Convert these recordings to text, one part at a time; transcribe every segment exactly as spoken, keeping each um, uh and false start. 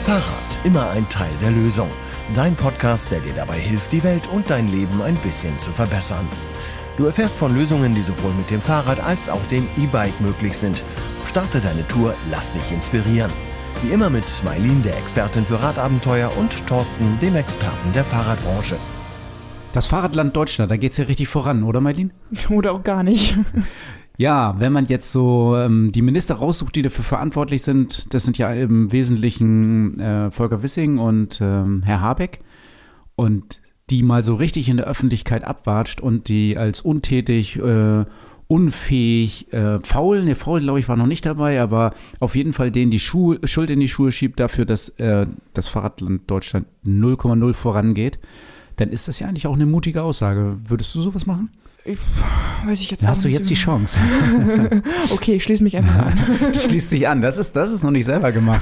Fahrrad, immer ein Teil der Lösung. Dein Podcast, der dir dabei hilft, die Welt und dein Leben ein bisschen zu verbessern. Du erfährst von Lösungen, die sowohl mit dem Fahrrad als auch dem E-Bike möglich sind. Starte deine Tour, lass dich inspirieren. Wie immer mit Maylin, der Expertin für Radabenteuer, und Thorsten, dem Experten der Fahrradbranche. Das Fahrradland Deutschland, da geht's ja richtig voran, oder Maylin? Oder auch gar nicht. Ja, wenn man jetzt so ähm, die Minister raussucht, die dafür verantwortlich sind, das sind ja im Wesentlichen äh, Volker Wissing und ähm, Herr Habeck, und die mal so richtig in der Öffentlichkeit abwatscht und die als untätig, äh, unfähig, äh, faul, ne, faul glaube ich war noch nicht dabei, aber auf jeden Fall denen die Schuhe, Schuld in die Schuhe schiebt dafür, dass äh, das Fahrradland Deutschland null Komma null vorangeht, dann ist das ja eigentlich auch eine mutige Aussage. Würdest du sowas machen? Ich, weiß ich jetzt da auch hast du nicht. jetzt die Chance. Okay, ich schließe mich einfach an. Du schließt dich an, das ist, das ist noch nicht selber gemacht.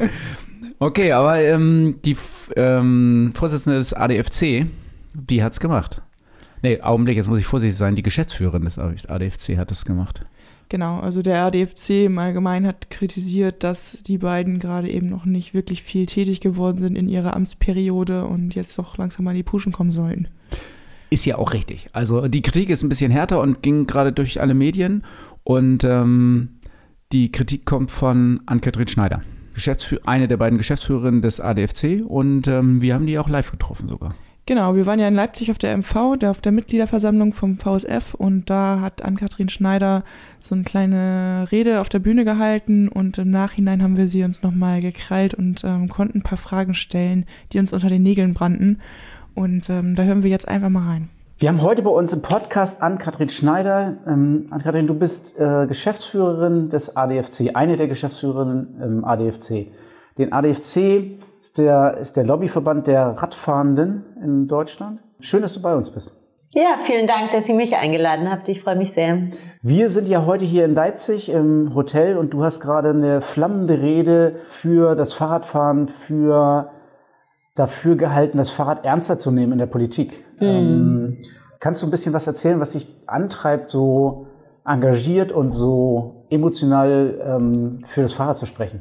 Okay, aber ähm, die ähm, Vorsitzende des A D F C, die hat's gemacht. Nee, Augenblick, jetzt muss ich vorsichtig sein, die Geschäftsführerin des A D F C hat das gemacht. Genau, also der A D F C im Allgemeinen hat kritisiert, dass die beiden gerade eben noch nicht wirklich viel tätig geworden sind in ihrer Amtsperiode und jetzt doch langsam mal in die Puschen kommen sollten. Ist ja auch richtig. Also die Kritik ist ein bisschen härter und ging gerade durch alle Medien. Und ähm, die Kritik kommt von Ann-Kathrin Schneider, Geschäftsführ- eine der beiden Geschäftsführerinnen des A D F C. Und ähm, wir haben die auch live getroffen sogar. Genau, wir waren ja in Leipzig auf der M V, der auf der Mitgliederversammlung vom V S F. Und da hat Ann-Kathrin Schneider so eine kleine Rede auf der Bühne gehalten. Und im Nachhinein haben wir sie uns nochmal gekrallt und ähm, konnten ein paar Fragen stellen, die uns unter den Nägeln brannten. Und ähm, da hören wir jetzt einfach mal rein. Wir haben heute bei uns im Podcast Ann-Kathrin Schneider. Ähm, Ann-Kathrin, du bist äh, Geschäftsführerin des A D F C, eine der Geschäftsführerinnen im A D F C. Den A D F C ist der, ist der Lobbyverband der Radfahrenden in Deutschland. Schön, dass du bei uns bist. Ja, vielen Dank, dass ihr mich eingeladen habt. Ich freue mich sehr. Wir sind ja heute hier in Leipzig im Hotel und du hast gerade eine flammende Rede für das Fahrradfahren, für dafür gehalten, das Fahrrad ernster zu nehmen in der Politik. Mhm. Ähm, kannst du ein bisschen was erzählen, was dich antreibt, so engagiert und so emotional ähm, für das Fahrrad zu sprechen?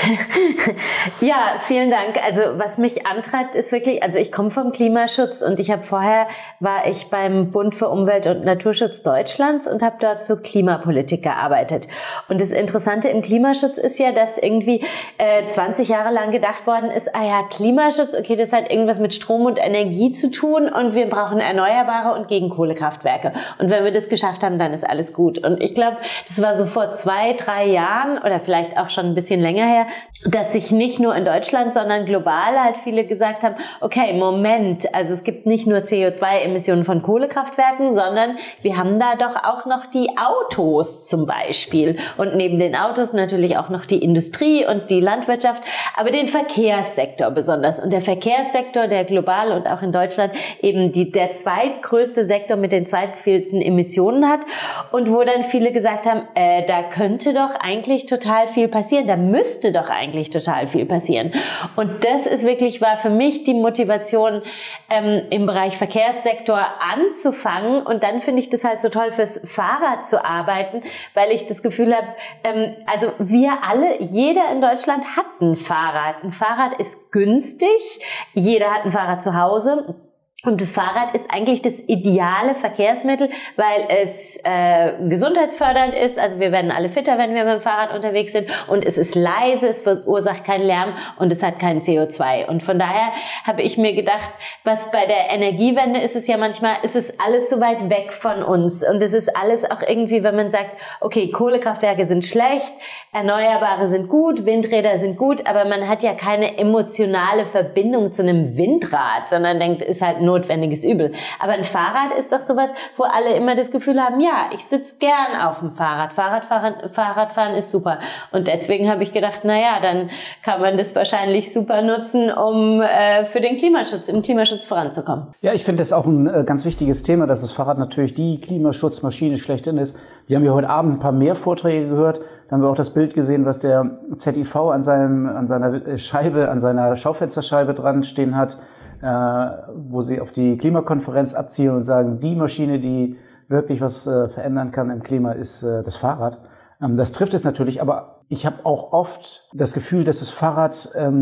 Ja, vielen Dank. Also was mich antreibt, ist wirklich, also ich komme vom Klimaschutz und ich habe vorher, war ich beim Bund für Umwelt und Naturschutz Deutschlands und habe dort zur Klimapolitik gearbeitet. Und das Interessante im Klimaschutz ist ja, dass irgendwie äh, zwanzig Jahre lang gedacht worden ist, ah ja, Klimaschutz, okay, das hat irgendwas mit Strom und Energie zu tun und wir brauchen Erneuerbare und gegen Kohlekraftwerke. Und wenn wir das geschafft haben, dann ist alles gut. Und ich glaube, das war so vor zwei, drei Jahren oder vielleicht auch schon ein bisschen länger her, dass sich nicht nur in Deutschland, sondern global halt viele gesagt haben, okay, Moment, also es gibt nicht nur C O zwei Emissionen von Kohlekraftwerken, sondern wir haben da doch auch noch die Autos zum Beispiel und neben den Autos natürlich auch noch die Industrie und die Landwirtschaft, aber den Verkehrssektor besonders. Und der Verkehrssektor, der global und auch in Deutschland eben die, der zweitgrößte Sektor mit den zweitvielsten Emissionen hat und wo dann viele gesagt haben, äh, da könnte doch eigentlich total viel passieren, da müsste doch eigentlich total viel passieren. Und das ist wirklich, war für mich die Motivation, ähm, im Bereich Verkehrssektor anzufangen. Und dann finde ich das halt so toll, fürs Fahrrad zu arbeiten, weil ich das Gefühl habe, ähm, also wir alle, jeder in Deutschland hat ein Fahrrad. Ein Fahrrad ist günstig, jeder hat ein Fahrrad zu Hause. Und das Fahrrad ist eigentlich das ideale Verkehrsmittel, weil es äh, gesundheitsfördernd ist. Also wir werden alle fitter, wenn wir mit dem Fahrrad unterwegs sind. Und es ist leise, es verursacht keinen Lärm und es hat kein C O zwei. Und von daher habe ich mir gedacht, was bei der Energiewende ist es ja manchmal, ist es alles so weit weg von uns. Und es ist alles auch irgendwie, wenn man sagt, okay, Kohlekraftwerke sind schlecht, Erneuerbare sind gut, Windräder sind gut, aber man hat ja keine emotionale Verbindung zu einem Windrad, sondern denkt, ist halt notwendiges Übel. Aber ein Fahrrad ist doch sowas, wo alle immer das Gefühl haben, ja, ich sitze gern auf dem Fahrrad. Fahrradfahren, Fahrradfahren ist super. Und deswegen habe ich gedacht, naja, dann kann man das wahrscheinlich super nutzen, um äh, für den Klimaschutz, im Klimaschutz voranzukommen. Ja, ich finde das auch ein äh, ganz wichtiges Thema, dass das Fahrrad natürlich die Klimaschutzmaschine schlechthin ist. Wir haben ja heute Abend ein paar mehr Vorträge gehört. Da haben wir auch das Bild gesehen, was der Z I V an, seinem, an seiner Scheibe, an seiner Schaufensterscheibe dran stehen hat, äh, wo sie auf die Klimakonferenz abzielen und sagen, die Maschine, die wirklich was äh, verändern kann im Klima, ist äh, das Fahrrad. Ähm, das trifft es natürlich, aber ich habe auch oft das Gefühl, dass das Fahrrad ähm,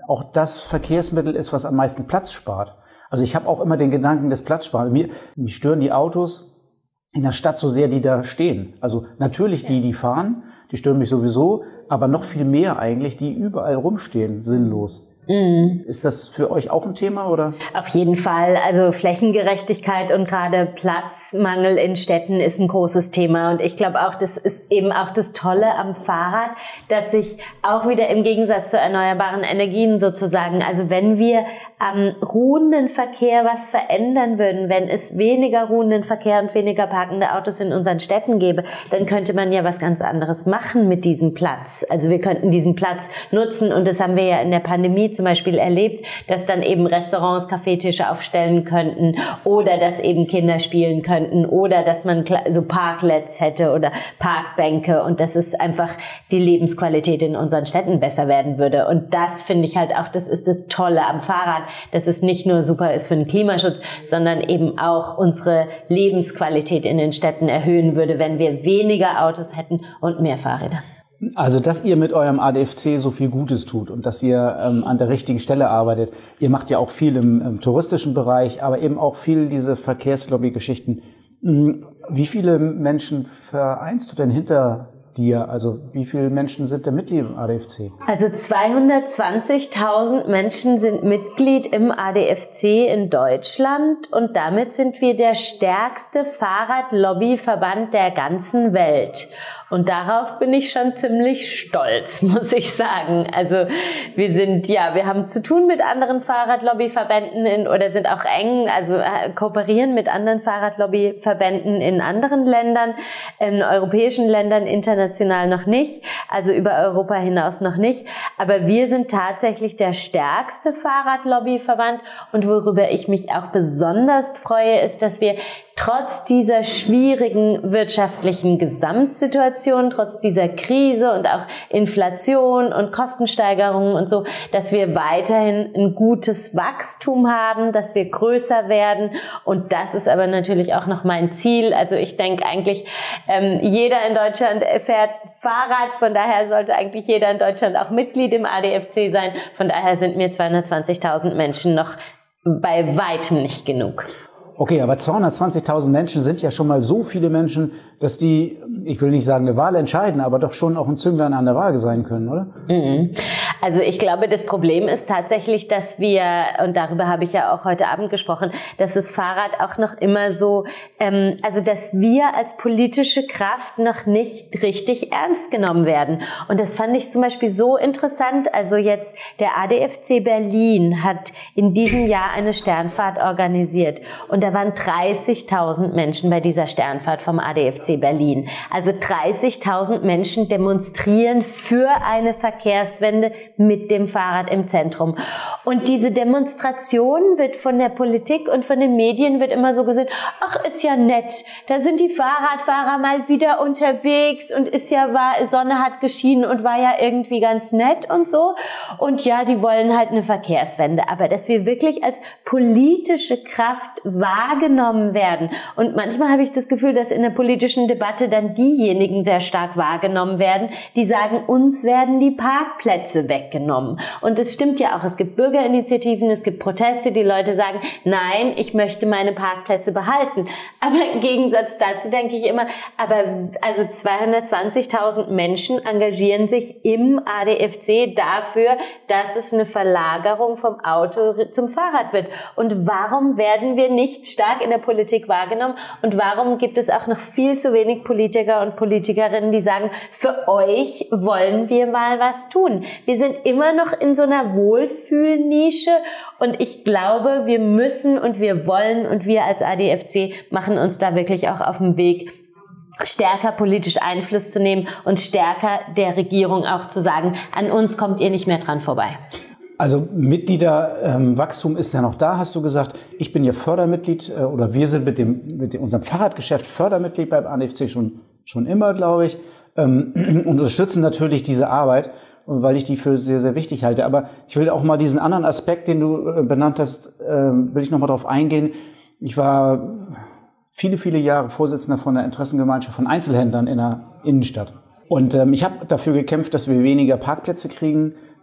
auch das Verkehrsmittel ist, was am meisten Platz spart. Also ich habe auch immer den Gedanken des Platzsparens. Mir, mich stören die Autos in der Stadt so sehr, die da stehen. Also natürlich die, die fahren, die stören mich sowieso, aber noch viel mehr eigentlich, die überall rumstehen, sinnlos. Mhm. Ist das für euch auch ein Thema, oder? Auf jeden Fall. Also Flächengerechtigkeit und gerade Platzmangel in Städten ist ein großes Thema. Und ich glaube auch, das ist eben auch das Tolle am Fahrrad, dass sich auch wieder im Gegensatz zu erneuerbaren Energien sozusagen, also wenn wir am ruhenden Verkehr was verändern würden, wenn es weniger ruhenden Verkehr und weniger parkende Autos in unseren Städten gäbe, dann könnte man ja was ganz anderes machen mit diesem Platz. Also wir könnten diesen Platz nutzen, und das haben wir ja in der Pandemie zum Beispiel erlebt, dass dann eben Restaurants Kaffeetische aufstellen könnten oder dass eben Kinder spielen könnten oder dass man so Parklets hätte oder Parkbänke, und dass es einfach die Lebensqualität in unseren Städten besser werden würde. Und das finde ich halt auch, das ist das Tolle am Fahrrad, dass es nicht nur super ist für den Klimaschutz, sondern eben auch unsere Lebensqualität in den Städten erhöhen würde, wenn wir weniger Autos hätten und mehr Fahrräder. Also, dass ihr mit eurem A D F C so viel Gutes tut und dass ihr ähm, an der richtigen Stelle arbeitet. Ihr macht ja auch viel im, im touristischen Bereich, aber eben auch viel diese Verkehrslobby-Geschichten. Wie viele Menschen vereinst du denn hinter dir? Also, wie viele Menschen sind denn Mitglied im A D F C? Also zweihundertzwanzigtausend Menschen sind Mitglied im A D F C in Deutschland, und damit sind wir der stärkste Fahrradlobbyverband der ganzen Welt. Und darauf bin ich schon ziemlich stolz, muss ich sagen. Also wir sind, ja, wir haben zu tun mit anderen Fahrradlobbyverbänden in, oder sind auch eng, also äh, kooperieren mit anderen Fahrradlobbyverbänden in anderen Ländern, in europäischen Ländern, international noch nicht, also über Europa hinaus noch nicht. Aber wir sind tatsächlich der stärkste Fahrradlobbyverband, und worüber ich mich auch besonders freue, ist, dass wir trotz dieser schwierigen wirtschaftlichen Gesamtsituation, trotz dieser Krise und auch Inflation und Kostensteigerungen und so, dass wir weiterhin ein gutes Wachstum haben, dass wir größer werden. Und das ist aber natürlich auch noch mein Ziel. Also ich denke eigentlich, ähm, jeder in Deutschland fährt Fahrrad, von daher sollte eigentlich jeder in Deutschland auch Mitglied im A D F C sein. Von daher sind mir zweihundertzwanzigtausend Menschen noch bei weitem nicht genug. Okay, aber zweihundertzwanzigtausend Menschen sind ja schon mal so viele Menschen, dass die, ich will nicht sagen eine Wahl entscheiden, aber doch schon auch ein Zünglein an der Waage sein können, oder? Mhm. Also ich glaube, das Problem ist tatsächlich, dass wir, und darüber habe ich ja auch heute Abend gesprochen, dass das Fahrrad auch noch immer so, ähm, also dass wir als politische Kraft noch nicht richtig ernst genommen werden. Und das fand ich zum Beispiel so interessant. Also jetzt der A D F C Berlin hat in diesem Jahr eine Sternfahrt organisiert, und da waren dreißigtausend Menschen bei dieser Sternfahrt vom A D F C Berlin. Also dreißigtausend Menschen demonstrieren für eine Verkehrswende mit dem Fahrrad im Zentrum. Und diese Demonstration wird von der Politik und von den Medien wird immer so gesehen, ach, ist ja nett, da sind die Fahrradfahrer mal wieder unterwegs und ist ja, war, Sonne hat geschienen und war ja irgendwie ganz nett und so. Und ja, die wollen halt eine Verkehrswende. Aber dass wir wirklich als politische Kraft wahrgenommen werden. Und manchmal habe ich das Gefühl, dass in der politischen Debatte dann diejenigen sehr stark wahrgenommen werden, die sagen, uns werden die Parkplätze weggenommen. Und es stimmt ja auch, es gibt Bürgerinitiativen, es gibt Proteste, die Leute sagen, nein, ich möchte meine Parkplätze behalten. Aber im Gegensatz dazu denke ich immer, aber also zweihundertzwanzigtausend Menschen engagieren sich im A D F C dafür, dass es eine Verlagerung vom Auto zum Fahrrad wird. Und warum werden wir nicht stark in der Politik wahrgenommen? Und warum gibt es auch noch viel zu wenig Politiker und Politikerinnen, die sagen, für euch wollen wir mal was tun? Wir sind immer noch in so einer Wohlfühlnische, und ich glaube, wir müssen und wir wollen, und wir als A D F C machen uns da wirklich auch auf den Weg, stärker politisch Einfluss zu nehmen und stärker der Regierung auch zu sagen, an uns kommt ihr nicht mehr dran vorbei. Also Mitgliederwachstum ähm, ist ja noch da, hast du gesagt. Ich bin ja Fördermitglied äh, oder wir sind mit dem mit dem, unserem Fahrradgeschäft Fördermitglied beim A D F C schon schon immer, glaube ich, ähm, unterstützen natürlich diese Arbeit, weil ich die für sehr, sehr wichtig halte. Aber ich will auch mal diesen anderen Aspekt, den du äh, benannt hast, äh, will ich noch mal darauf eingehen. Ich war viele, viele Jahre Vorsitzender von der Interessengemeinschaft von Einzelhändlern in der Innenstadt. Und ähm, ich habe dafür gekämpft, dass wir weniger Parkplätze kriegen,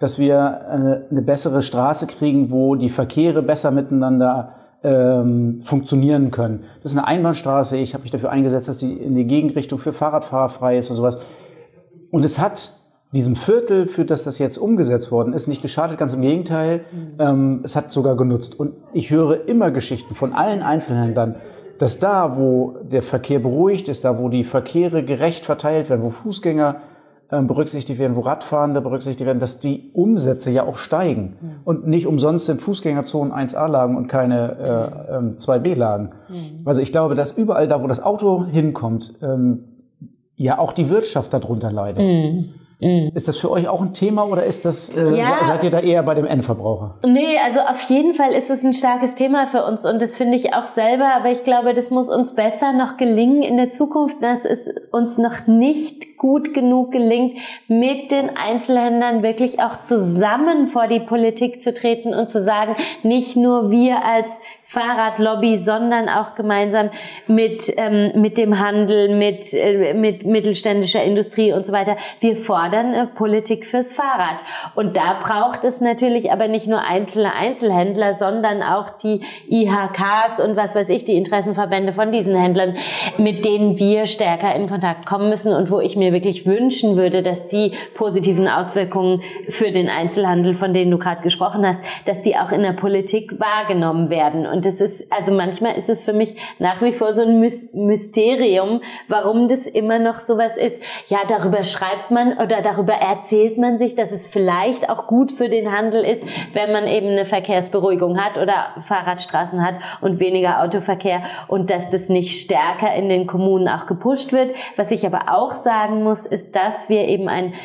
dass wir eine, eine bessere Straße kriegen, wo die Verkehre besser miteinander ähm, funktionieren können. Das ist eine Einbahnstraße. Ich habe mich dafür eingesetzt, dass sie in die Gegenrichtung für Fahrradfahrer frei ist und sowas. Und es hat diesem Viertel, für das das jetzt umgesetzt worden ist, nicht geschadet, ganz im Gegenteil. Mhm. Ähm, es hat sogar genutzt. Und ich höre immer Geschichten von allen Einzelhändlern, dass da, wo der Verkehr beruhigt ist, da, wo die Verkehre gerecht verteilt werden, wo Fußgänger ähm, berücksichtigt werden, wo Radfahrende berücksichtigt werden, dass die Umsätze ja auch steigen. Mhm. Und nicht umsonst sind Fußgängerzonen eins A Lagen und keine äh, ähm, zwei B Lagen. Mhm. Also ich glaube, dass überall da, wo das Auto hinkommt, ähm, ja auch die Wirtschaft darunter leidet. Mhm. Ist das für euch auch ein Thema oder ist das, äh, ja. seid ihr da eher bei dem Endverbraucher? Nee, also auf jeden Fall ist es ein starkes Thema für uns und das finde ich auch selber, aber ich glaube, das muss uns besser noch gelingen in der Zukunft, dass es uns noch nicht gut genug gelingt, mit den Einzelhändlern wirklich auch zusammen vor die Politik zu treten und zu sagen, nicht nur wir als Fahrradlobby, sondern auch gemeinsam mit ähm, mit dem Handel, mit äh, mit mittelständischer Industrie und so weiter. Wir fordern äh, Politik fürs Fahrrad. Und da braucht es natürlich aber nicht nur einzelne Einzelhändler, sondern auch die I H Ks und was weiß ich, die Interessenverbände von diesen Händlern, mit denen wir stärker in Kontakt kommen müssen und wo ich mir wirklich wünschen würde, dass die positiven Auswirkungen für den Einzelhandel, von denen du gerade gesprochen hast, dass die auch in der Politik wahrgenommen werden. Und das ist, also manchmal ist es für mich nach wie vor so ein Mysterium, warum das immer noch sowas ist. Ja, darüber schreibt man oder darüber erzählt man sich, dass es vielleicht auch gut für den Handel ist, wenn man eben eine Verkehrsberuhigung hat oder Fahrradstraßen hat und weniger Autoverkehr und dass das nicht stärker in den Kommunen auch gepusht wird. Was ich aber auch sagen muss, ist, dass wir eben ein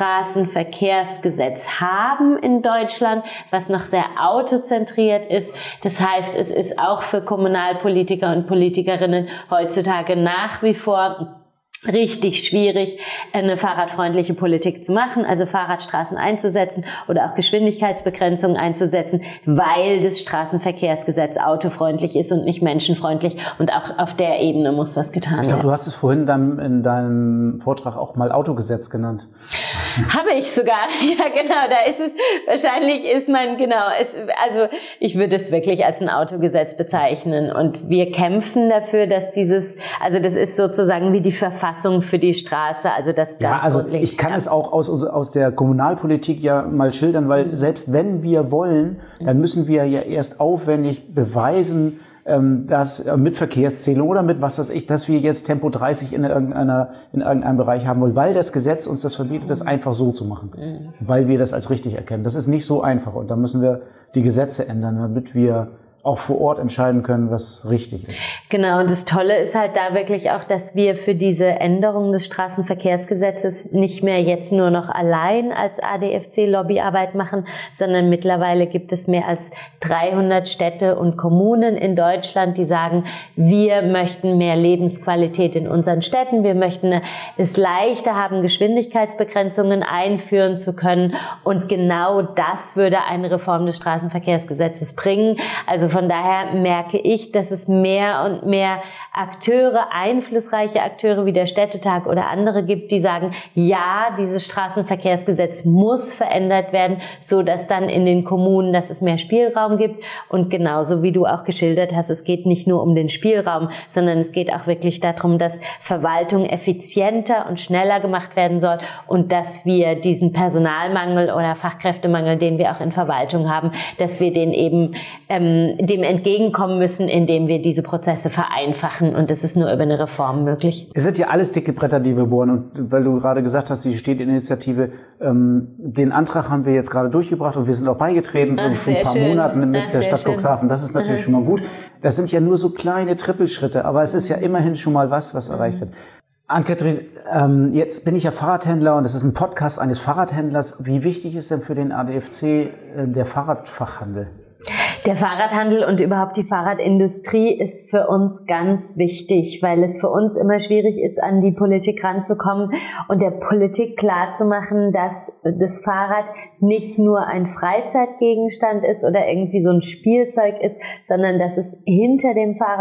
Straßenverkehrsgesetz haben in Deutschland, was noch sehr autozentriert ist. Das heißt, es ist auch für Kommunalpolitiker und Politikerinnen heutzutage nach wie vor richtig schwierig, eine fahrradfreundliche Politik zu machen, also Fahrradstraßen einzusetzen oder auch Geschwindigkeitsbegrenzungen einzusetzen, weil das Straßenverkehrsgesetz autofreundlich ist und nicht menschenfreundlich und auch auf der Ebene muss was getan werden. Ich glaube, du hast es vorhin dann in deinem Vortrag auch mal Autogesetz genannt. Habe ich sogar, ja genau, da ist es, wahrscheinlich ist man, genau, es, also ich würde es wirklich als ein Autogesetz bezeichnen und wir kämpfen dafür, dass dieses, also das ist sozusagen wie die Verfassung für die Straße, also das ganz ja, also ich kann ja. es auch aus, aus der Kommunalpolitik ja mal schildern, weil selbst wenn wir wollen, dann müssen wir ja erst aufwendig beweisen, dass mit Verkehrszählung oder mit was weiß ich, dass wir jetzt Tempo dreißig in irgendeiner, in irgendeinem Bereich haben wollen, weil das Gesetz uns das verbietet, das einfach so zu machen, mhm. weil wir das als richtig erkennen. Das ist nicht so einfach und da müssen wir die Gesetze ändern, damit wir auch vor Ort entscheiden können, was richtig ist. Genau, und das Tolle ist halt da wirklich auch, dass wir für diese Änderung des Straßenverkehrsgesetzes nicht mehr jetzt nur noch allein als A D F C Lobbyarbeit machen, sondern mittlerweile gibt es mehr als dreihundert Städte und Kommunen in Deutschland, die sagen, wir möchten mehr Lebensqualität in unseren Städten, wir möchten es leichter haben, Geschwindigkeitsbegrenzungen einführen zu können und genau das würde eine Reform des Straßenverkehrsgesetzes bringen. Also von daher merke ich, dass es mehr und mehr Akteure, einflussreiche Akteure wie der Städtetag oder andere gibt, die sagen, ja, dieses Straßenverkehrsgesetz muss verändert werden, so dass dann in den Kommunen, dass es mehr Spielraum gibt. Und genauso wie du auch geschildert hast, es geht nicht nur um den Spielraum, sondern es geht auch wirklich darum, dass Verwaltung effizienter und schneller gemacht werden soll und dass wir diesen Personalmangel oder Fachkräftemangel, den wir auch in Verwaltung haben, dass wir den eben ähm, dem entgegenkommen müssen, indem wir diese Prozesse vereinfachen. Und das ist nur über eine Reform möglich. Es sind ja alles dicke Bretter, die wir bohren. Und weil du gerade gesagt hast, die Städteinitiative, ähm, den Antrag haben wir jetzt gerade durchgebracht und wir sind auch beigetreten Ach, vor ein paar schön. Monaten mit Ach, der Stadt Cuxhaven. Das ist natürlich mhm. schon mal gut. Das sind ja nur so kleine Trippelschritte, aber es ist ja immerhin schon mal was, was erreicht wird. Ann-Kathrin, ähm, jetzt bin ich ja Fahrradhändler und das ist ein Podcast eines Fahrradhändlers. Wie wichtig ist denn für den A D F C äh, der Fahrradfachhandel? Der Fahrradhandel und überhaupt die Fahrradindustrie ist für uns ganz wichtig, weil es für uns immer schwierig ist, an die Politik ranzukommen und der Politik klarzumachen, dass das Fahrrad nicht nur ein Freizeitgegenstand ist oder irgendwie so ein Spielzeug ist, sondern dass es hinter dem Fahrrad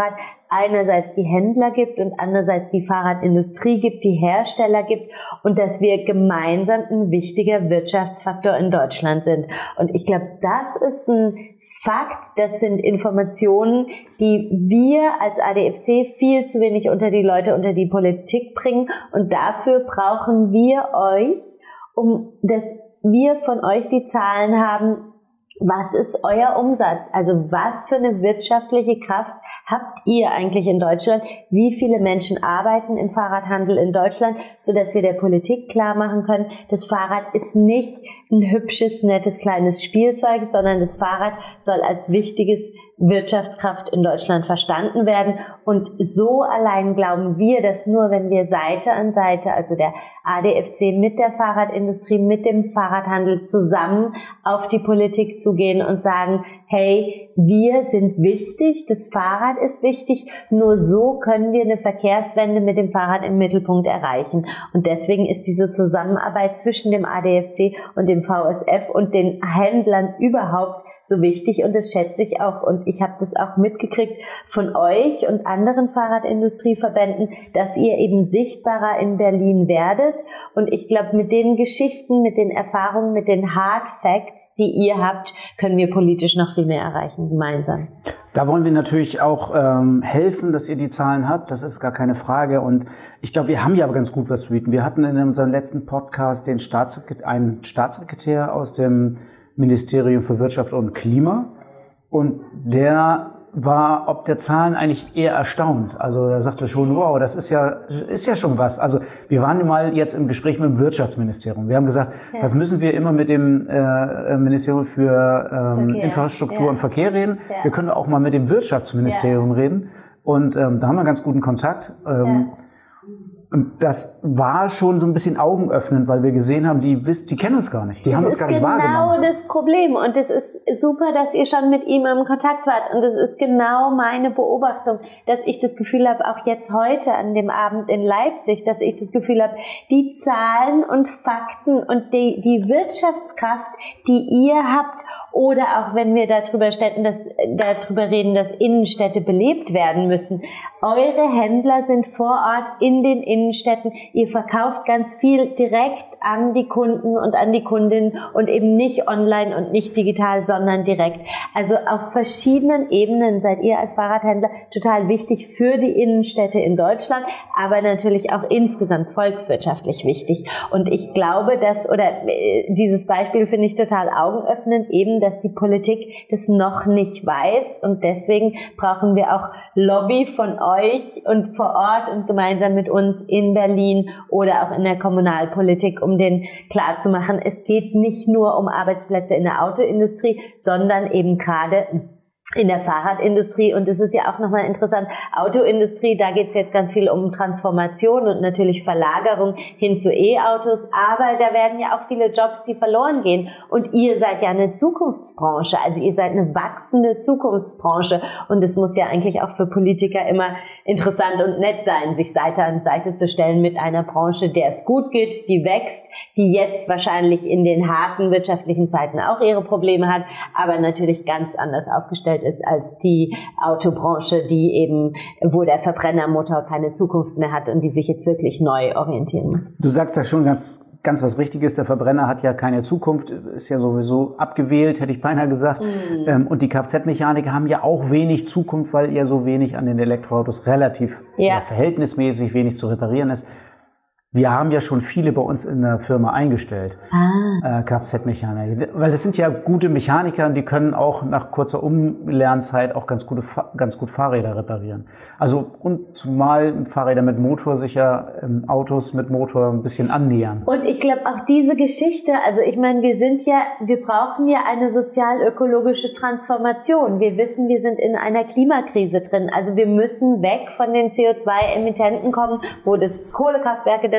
einerseits die Händler gibt und andererseits die Fahrradindustrie gibt, die Hersteller gibt und dass wir gemeinsam ein wichtiger Wirtschaftsfaktor in Deutschland sind. Und ich glaube, das ist ein Fakt, das sind Informationen, die wir als A D F C viel zu wenig unter die Leute, unter die Politik bringen. Und dafür brauchen wir euch, um dass wir von euch die Zahlen haben, was ist euer Umsatz? Also was für eine wirtschaftliche Kraft habt ihr eigentlich in Deutschland? Wie viele Menschen arbeiten im Fahrradhandel in Deutschland, sodass wir der Politik klar machen können, das Fahrrad ist nicht ein hübsches, nettes, kleines Spielzeug, sondern das Fahrrad soll als wichtiges Wirtschaftskraft in Deutschland verstanden werden. Und so allein glauben wir, dass nur wenn wir Seite an Seite, also der A D F C mit der Fahrradindustrie, mit dem Fahrradhandel zusammen auf die Politik zugehen und sagen, hey, wir sind wichtig, das Fahrrad ist wichtig, nur so können wir eine Verkehrswende mit dem Fahrrad im Mittelpunkt erreichen. Und deswegen ist diese Zusammenarbeit zwischen dem A D F C und dem V S F und den Händlern überhaupt so wichtig und das schätze ich auch. Und ich habe das auch mitgekriegt von euch und anderen Fahrradindustrieverbänden, dass ihr eben sichtbarer in Berlin werdet. Und ich glaube, mit den Geschichten, mit den Erfahrungen, mit den Hard Facts, die ihr habt, können wir politisch noch viel mehr erreichen, gemeinsam. Da wollen wir natürlich auch ähm, helfen, dass ihr die Zahlen habt. Das ist gar keine Frage. Und ich glaube, wir haben ja aber ganz gut was zu bieten. Wir hatten in unserem letzten Podcast den Staatssekretär, einen Staatssekretär aus dem Ministerium für Wirtschaft und Klima. Und der war ob der Zahlen eigentlich eher erstaunt. Also er sagte schon, wow, das ist ja ist ja schon was. Also wir waren mal jetzt im Gespräch mit dem Wirtschaftsministerium. Wir haben gesagt, ja. was müssen wir immer mit dem äh, Ministerium für ähm, Infrastruktur ja. und Verkehr reden? Ja. Wir können auch mal mit dem Wirtschaftsministerium ja. reden. Und ähm, da haben wir ganz guten Kontakt. Ähm, ja. Und das war schon so ein bisschen augenöffnend, weil wir gesehen haben, die, die kennen uns gar nicht. Die das haben uns gar nicht genau wahrgenommen. Das ist genau das Problem. Und es ist super, dass ihr schon mit ihm im Kontakt wart. Und das ist genau meine Beobachtung, dass ich das Gefühl habe, auch jetzt heute an dem Abend in Leipzig, dass ich das Gefühl habe, die Zahlen und Fakten und die, die Wirtschaftskraft, die ihr habt, oder auch wenn wir darüber, städten, dass, darüber reden, dass Innenstädte belebt werden müssen. Eure Händler sind vor Ort in den Innenstädten. Ihr verkauft ganz viel direkt an die Kunden und an die Kundinnen und eben nicht online und nicht digital, sondern direkt. Also auf verschiedenen Ebenen seid ihr als Fahrradhändler total wichtig für die Innenstädte in Deutschland, aber natürlich auch insgesamt volkswirtschaftlich wichtig. Und ich glaube, dass, oder dieses Beispiel finde ich total augenöffnend, eben, dass die Politik das noch nicht weiß und deswegen brauchen wir auch Lobby von euch und vor Ort und gemeinsam mit uns in Berlin oder auch in der Kommunalpolitik, um den klar zu machen, es geht nicht nur um Arbeitsplätze in der Autoindustrie, sondern eben gerade in der Fahrradindustrie. Und es ist ja auch nochmal interessant, Autoindustrie, da geht es jetzt ganz viel um Transformation und natürlich Verlagerung hin zu E-Autos, aber da werden ja auch viele Jobs, die verloren gehen. Und ihr seid ja eine Zukunftsbranche, also ihr seid eine wachsende Zukunftsbranche und es muss ja eigentlich auch für Politiker immer interessant und nett sein, sich Seite an Seite zu stellen mit einer Branche, der es gut geht, die wächst, die jetzt wahrscheinlich in den harten wirtschaftlichen Zeiten auch ihre Probleme hat, aber natürlich ganz anders aufgestellt ist als die Autobranche, die eben, wo der Verbrennermotor keine Zukunft mehr hat und die sich jetzt wirklich neu orientieren muss. Du sagst ja schon ganz ganz was Richtiges. Der Verbrenner hat ja keine Zukunft, ist ja sowieso abgewählt, hätte ich beinahe gesagt. Mhm. Ähm, und die Kfz-Mechaniker haben ja auch wenig Zukunft, weil ja so wenig an den Elektroautos relativ ja. Ja, verhältnismäßig wenig zu reparieren ist. Wir haben ja schon viele bei uns in der Firma eingestellt, ah. äh, Kfz-Mechaniker. Weil das sind ja gute Mechaniker und die können auch nach kurzer Umlernzeit auch ganz, gute, ganz gut Fahrräder reparieren. Also und zumal Fahrräder mit Motor sich ja ähm, Autos mit Motor ein bisschen annähern. Und ich glaube auch diese Geschichte, also ich meine, wir sind ja, wir brauchen ja eine sozial-ökologische Transformation. Wir wissen, wir sind in einer Klimakrise drin. Also wir müssen weg von den C O zwei Emittenten kommen, wo das Kohlekraftwerke dazu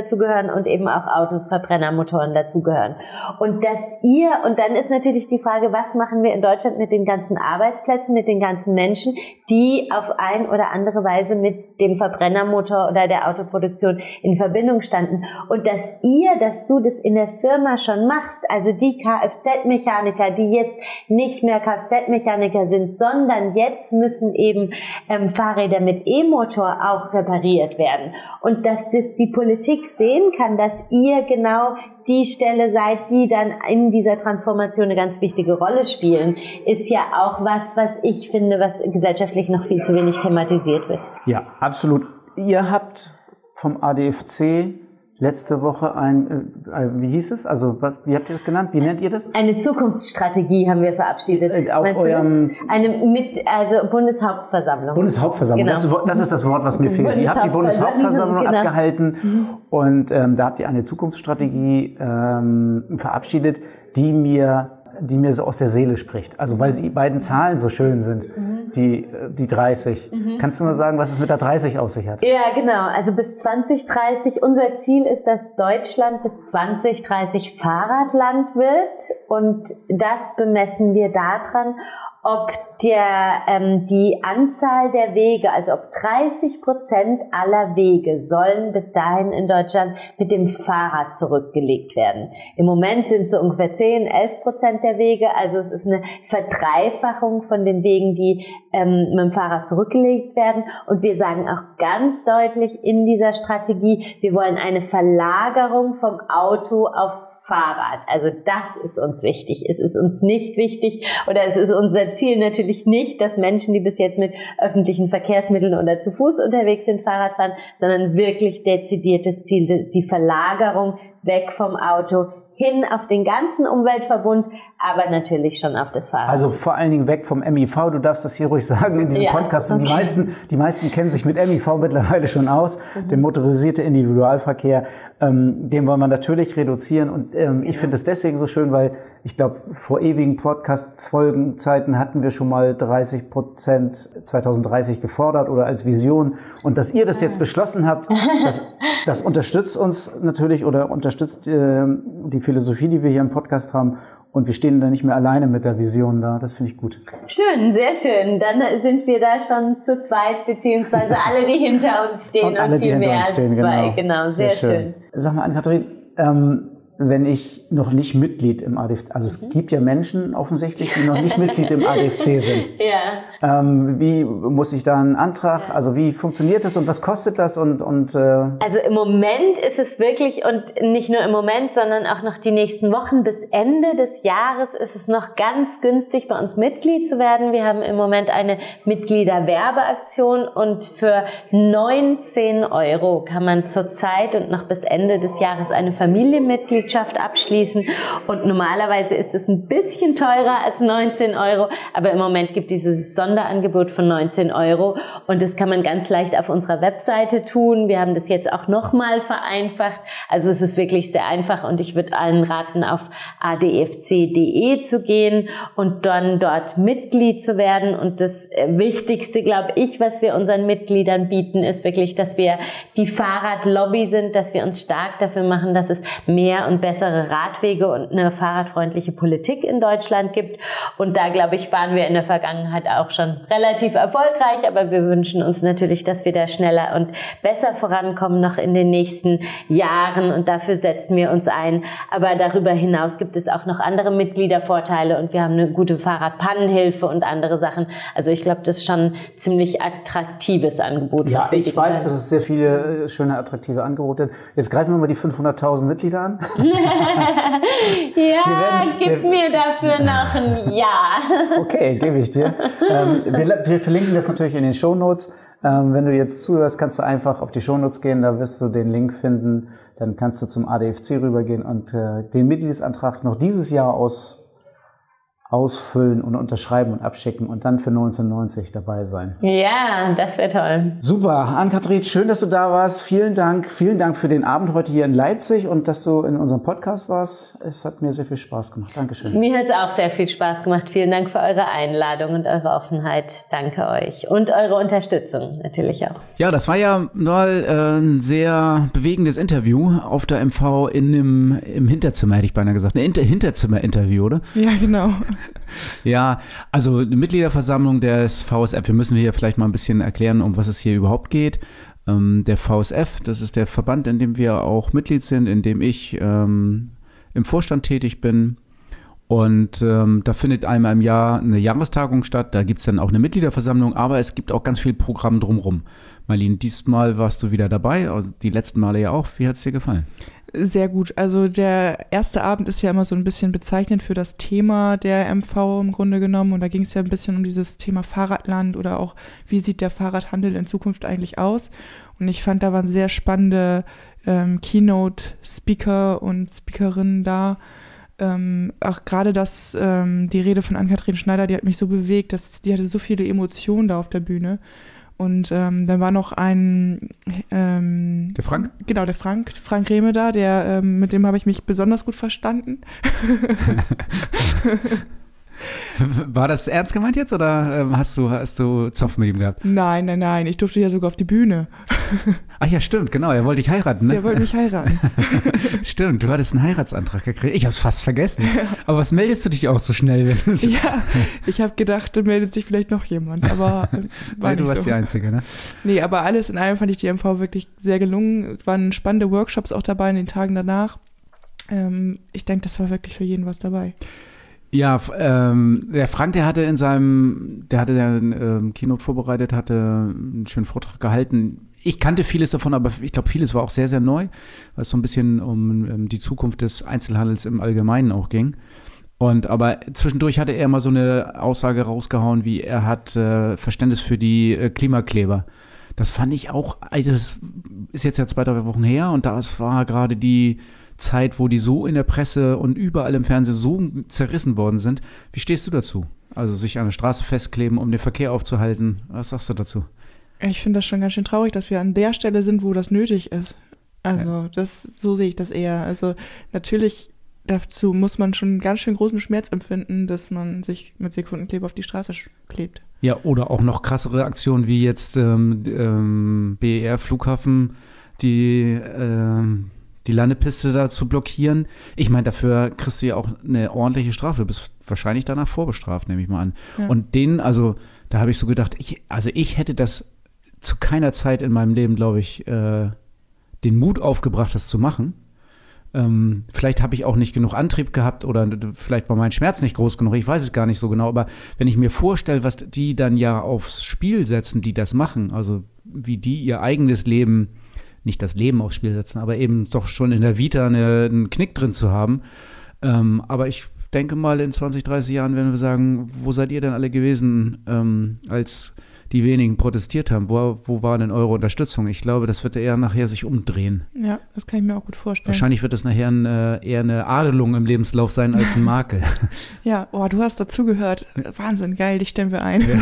dazugehören und eben auch Autos, Verbrennermotoren dazugehören. Und dass ihr, und dann ist natürlich die Frage, was machen wir in Deutschland mit den ganzen Arbeitsplätzen, mit den ganzen Menschen, die auf ein oder andere Weise mit dem Verbrennermotor oder der Autoproduktion in Verbindung standen. Und dass ihr, dass du das in der Firma schon machst, also die Kfz-Mechaniker, die jetzt nicht mehr Kfz-Mechaniker sind, sondern jetzt müssen eben ähm, Fahrräder mit E-Motor auch repariert werden. Und dass das die Politik sehen kann, dass ihr genau die Stelle seid, die dann in dieser Transformation eine ganz wichtige Rolle spielen, ist ja auch was, was ich finde, was gesellschaftlich noch viel zu wenig thematisiert wird. Ja, absolut. Ihr habt vom A D F C letzte Woche ein, äh, wie hieß es? Also was, wie habt ihr das genannt? Wie nennt ihr das? Eine Zukunftsstrategie haben wir verabschiedet. Äh, auf eurem eine mit, also Bundeshauptversammlung. Bundeshauptversammlung. Genau. Das, ist, das ist das Wort, was mir fehlt. Ihr habt die Bundeshauptversammlung genau. abgehalten mhm. und ähm, da habt ihr eine Zukunftsstrategie ähm, verabschiedet, die mir die mir so aus der Seele spricht. Also weil die beiden Zahlen so schön sind, mhm. die, die dreißig. Mhm. Kannst du nur sagen, was es mit der dreißig auf sich hat? Ja, genau. Also bis zwanzig dreißig, unser Ziel ist, dass Deutschland bis zwanzig dreißig Fahrradland wird. Und das bemessen wir daran, ob der, ähm, die Anzahl der Wege, also ob dreißig Prozent aller Wege sollen bis dahin in Deutschland mit dem Fahrrad zurückgelegt werden. Im Moment sind es so ungefähr zehn, elf Prozent der Wege, also es ist eine Verdreifachung von den Wegen, die ähm, mit dem Fahrrad zurückgelegt werden. Und wir sagen auch ganz deutlich in dieser Strategie, wir wollen eine Verlagerung vom Auto aufs Fahrrad. Also das ist uns wichtig. Es ist uns nicht wichtig oder es ist unser Ziel natürlich nicht, dass Menschen, die bis jetzt mit öffentlichen Verkehrsmitteln oder zu Fuß unterwegs sind, Fahrrad fahren, sondern wirklich dezidiertes Ziel, die Verlagerung weg vom Auto hin auf den ganzen Umweltverbund, aber natürlich schon auf das Fahrrad. Also vor allen Dingen weg vom M I V, du darfst das hier ruhig sagen in diesem ja, Podcast. Okay. Die meisten, die meisten kennen sich mit M I V mittlerweile schon aus, mhm. der motorisierte Individualverkehr, ähm, den wollen wir natürlich reduzieren und ähm, ich finde es deswegen so schön, weil ich glaube, vor ewigen Podcast-Folgenzeiten hatten wir schon mal dreißig Prozent zwanzig dreißig gefordert oder als Vision und dass ihr das jetzt beschlossen habt, das, das unterstützt uns natürlich oder unterstützt äh, die Philosophie, die wir hier im Podcast haben. Und wir stehen da nicht mehr alleine mit der Vision da. Das finde ich gut. Schön, sehr schön. Dann sind wir da schon zu zweit, beziehungsweise alle, die hinter uns stehen und, und alle, viel die mehr als stehen, zwei. Genau, genau sehr, sehr schön. schön. Sag mal, Ann-Kathrin, ähm, wenn ich noch nicht Mitglied im A D F C, also es mhm. gibt ja Menschen offensichtlich, die noch nicht Mitglied im A D F C sind. Ja. Ähm, wie muss ich da einen Antrag, also wie funktioniert das und was kostet das und, und äh Also im Moment ist es wirklich, und nicht nur im Moment, sondern auch noch die nächsten Wochen bis Ende des Jahres ist es noch ganz günstig, bei uns Mitglied zu werden. Wir haben im Moment eine Mitgliederwerbeaktion und für neunzehn Euro kann man zurzeit und noch bis Ende des Jahres eine Familienmitgliedschaft abschließen und normalerweise ist es ein bisschen teurer als neunzehn Euro, aber im Moment gibt es dieses Sonderangebot von neunzehn Euro und das kann man ganz leicht auf unserer Webseite tun. Wir haben das jetzt auch nochmal vereinfacht, also es ist wirklich sehr einfach und ich würde allen raten, auf a d f c punkt d e zu gehen und dann dort Mitglied zu werden und das Wichtigste, glaube ich, was wir unseren Mitgliedern bieten, ist wirklich, dass wir die Fahrradlobby sind, dass wir uns stark dafür machen, dass es mehr und bessere Radwege und eine fahrradfreundliche Politik in Deutschland gibt. Und da, glaube ich, waren wir in der Vergangenheit auch schon relativ erfolgreich. Aber wir wünschen uns natürlich, dass wir da schneller und besser vorankommen noch in den nächsten Jahren. Und dafür setzen wir uns ein. Aber darüber hinaus gibt es auch noch andere Mitgliedervorteile. Und wir haben eine gute Fahrradpannenhilfe und andere Sachen. Also ich glaube, das ist schon ein ziemlich attraktives Angebot. Ja, ich weiß, dass es sehr viele schöne, attraktive Angebote gibt. Jetzt greifen wir mal die fünfhunderttausend Mitglieder an. Ja, werden, gib wir, mir dafür noch ein Ja. Okay, gebe ich dir. Ähm, wir, wir verlinken das natürlich in den Shownotes. Ähm, wenn du jetzt zuhörst, kannst du einfach auf die Shownotes gehen, da wirst du den Link finden. Dann kannst du zum A D F C rübergehen und äh, den Mitgliedsantrag noch dieses Jahr aus ausfüllen und unterschreiben und abschicken und dann für neunzehnhundertneunzig dabei sein. Ja, das wäre toll. Super. Ann-Kathrin, schön, dass du da warst. Vielen Dank. Vielen Dank für den Abend heute hier in Leipzig und dass du in unserem Podcast warst. Es hat mir sehr viel Spaß gemacht. Dankeschön. Mir hat es auch sehr viel Spaß gemacht. Vielen Dank für eure Einladung und eure Offenheit. Danke euch. Und eure Unterstützung natürlich auch. Ja, das war ja mal äh, ein sehr bewegendes Interview auf der M V in dem, im Hinterzimmer, hätte ich beinahe gesagt. Ein Inter- Hinterzimmer-Interview, oder? Ja, genau. Ja, also die Mitgliederversammlung des V S F, wir müssen hier vielleicht mal ein bisschen erklären, um was es hier überhaupt geht. Ähm, der V S F, das ist der Verband, in dem wir auch Mitglied sind, in dem ich ähm, im Vorstand tätig bin. Und ähm, da findet einmal im Jahr eine Jahrestagung statt, da gibt es dann auch eine Mitgliederversammlung, aber es gibt auch ganz viel Programm drumherum. Marlene, diesmal warst du wieder dabei, die letzten Male ja auch. Wie hat es dir gefallen? Sehr gut. Also der erste Abend ist ja immer so ein bisschen bezeichnend für das Thema der M V im Grunde genommen. Und da ging es ja ein bisschen um dieses Thema Fahrradland oder auch, wie sieht der Fahrradhandel in Zukunft eigentlich aus. Und ich fand, da waren sehr spannende ähm, Keynote-Speaker und Speakerinnen da. Ähm, auch gerade das, ähm, die Rede von Ann-Kathrin Schneider, die hat mich so bewegt, dass die hatte so viele Emotionen da auf der Bühne. Und ähm, dann war noch ein ähm, Der Frank? Genau, der Frank, Frank Rehme da, der, ähm, mit dem habe ich mich besonders gut verstanden. War das ernst gemeint jetzt oder ähm, hast du, hast du Zoff mit ihm gehabt? Nein, nein, nein, ich durfte ja sogar auf die Bühne. Ach ja, stimmt, genau, er wollte dich heiraten, ne? Der wollte mich heiraten. Stimmt, du hattest einen Heiratsantrag gekriegt. Ich habe es fast vergessen. Ja. Aber was meldest du dich auch so schnell? Wenn du ja, ich habe gedacht, da meldet sich vielleicht noch jemand, aber äh, war Weil nicht du warst so. die Einzige, ne? Nee, aber alles in allem fand ich die M V wirklich sehr gelungen. Es waren spannende Workshops auch dabei in den Tagen danach. Ähm, ich denke, das war wirklich für jeden was dabei. Ja, ähm, der Frank, der hatte in seinem, der hatte einen ähm, Keynote vorbereitet, hatte einen schönen Vortrag gehalten. Ich kannte vieles davon, aber ich glaube, vieles war auch sehr, sehr neu, weil es so ein bisschen um ähm, die Zukunft des Einzelhandels im Allgemeinen auch ging. Und aber zwischendurch hatte er mal so eine Aussage rausgehauen, wie er hat äh, Verständnis für die äh, Klimakleber. Das fand ich auch, also das ist jetzt ja zwei, drei Wochen her und das war gerade die Zeit, wo die so in der Presse und überall im Fernsehen so zerrissen worden sind. Wie stehst du dazu? Also sich an der Straße festkleben, um den Verkehr aufzuhalten. Was sagst du dazu? Ich finde das schon ganz schön traurig, dass wir an der Stelle sind, wo das nötig ist. Also ja. das, so sehe ich das eher. Also natürlich, dazu muss man schon einen ganz schön großen Schmerz empfinden, dass man sich mit Sekundenkleber auf die Straße klebt. Ja, oder auch noch krassere Aktionen wie jetzt ähm, ähm, B E R-Flughafen, die ähm, die Landepiste da zu blockieren. Ich meine, dafür kriegst du ja auch eine ordentliche Strafe. Du bist wahrscheinlich danach vorbestraft, nehme ich mal an. Ja. Und denen, also da habe ich so gedacht, ich, also ich hätte das zu keiner Zeit in meinem Leben, glaube ich, äh, den Mut aufgebracht, das zu machen. Ähm, vielleicht habe ich auch nicht genug Antrieb gehabt oder vielleicht war mein Schmerz nicht groß genug. Ich weiß es gar nicht so genau. Aber wenn ich mir vorstelle, was die dann ja aufs Spiel setzen, die das machen, also wie die ihr eigenes Leben, nicht das Leben aufs Spiel setzen, aber eben doch schon in der Vita eine, einen Knick drin zu haben. Ähm, aber ich denke mal, in zwanzig, dreißig Jahren werden wir sagen, wo seid ihr denn alle gewesen, ähm, als die wenigen protestiert haben? Wo, wo war denn eure Unterstützung? Ich glaube, das wird eher nachher sich umdrehen. Ja, das kann ich mir auch gut vorstellen. Wahrscheinlich wird das nachher eine, eher eine Adelung im Lebenslauf sein als ein Makel. Ja, oh, du hast dazugehört. Wahnsinn, geil, dich stellen wir ein. Ja.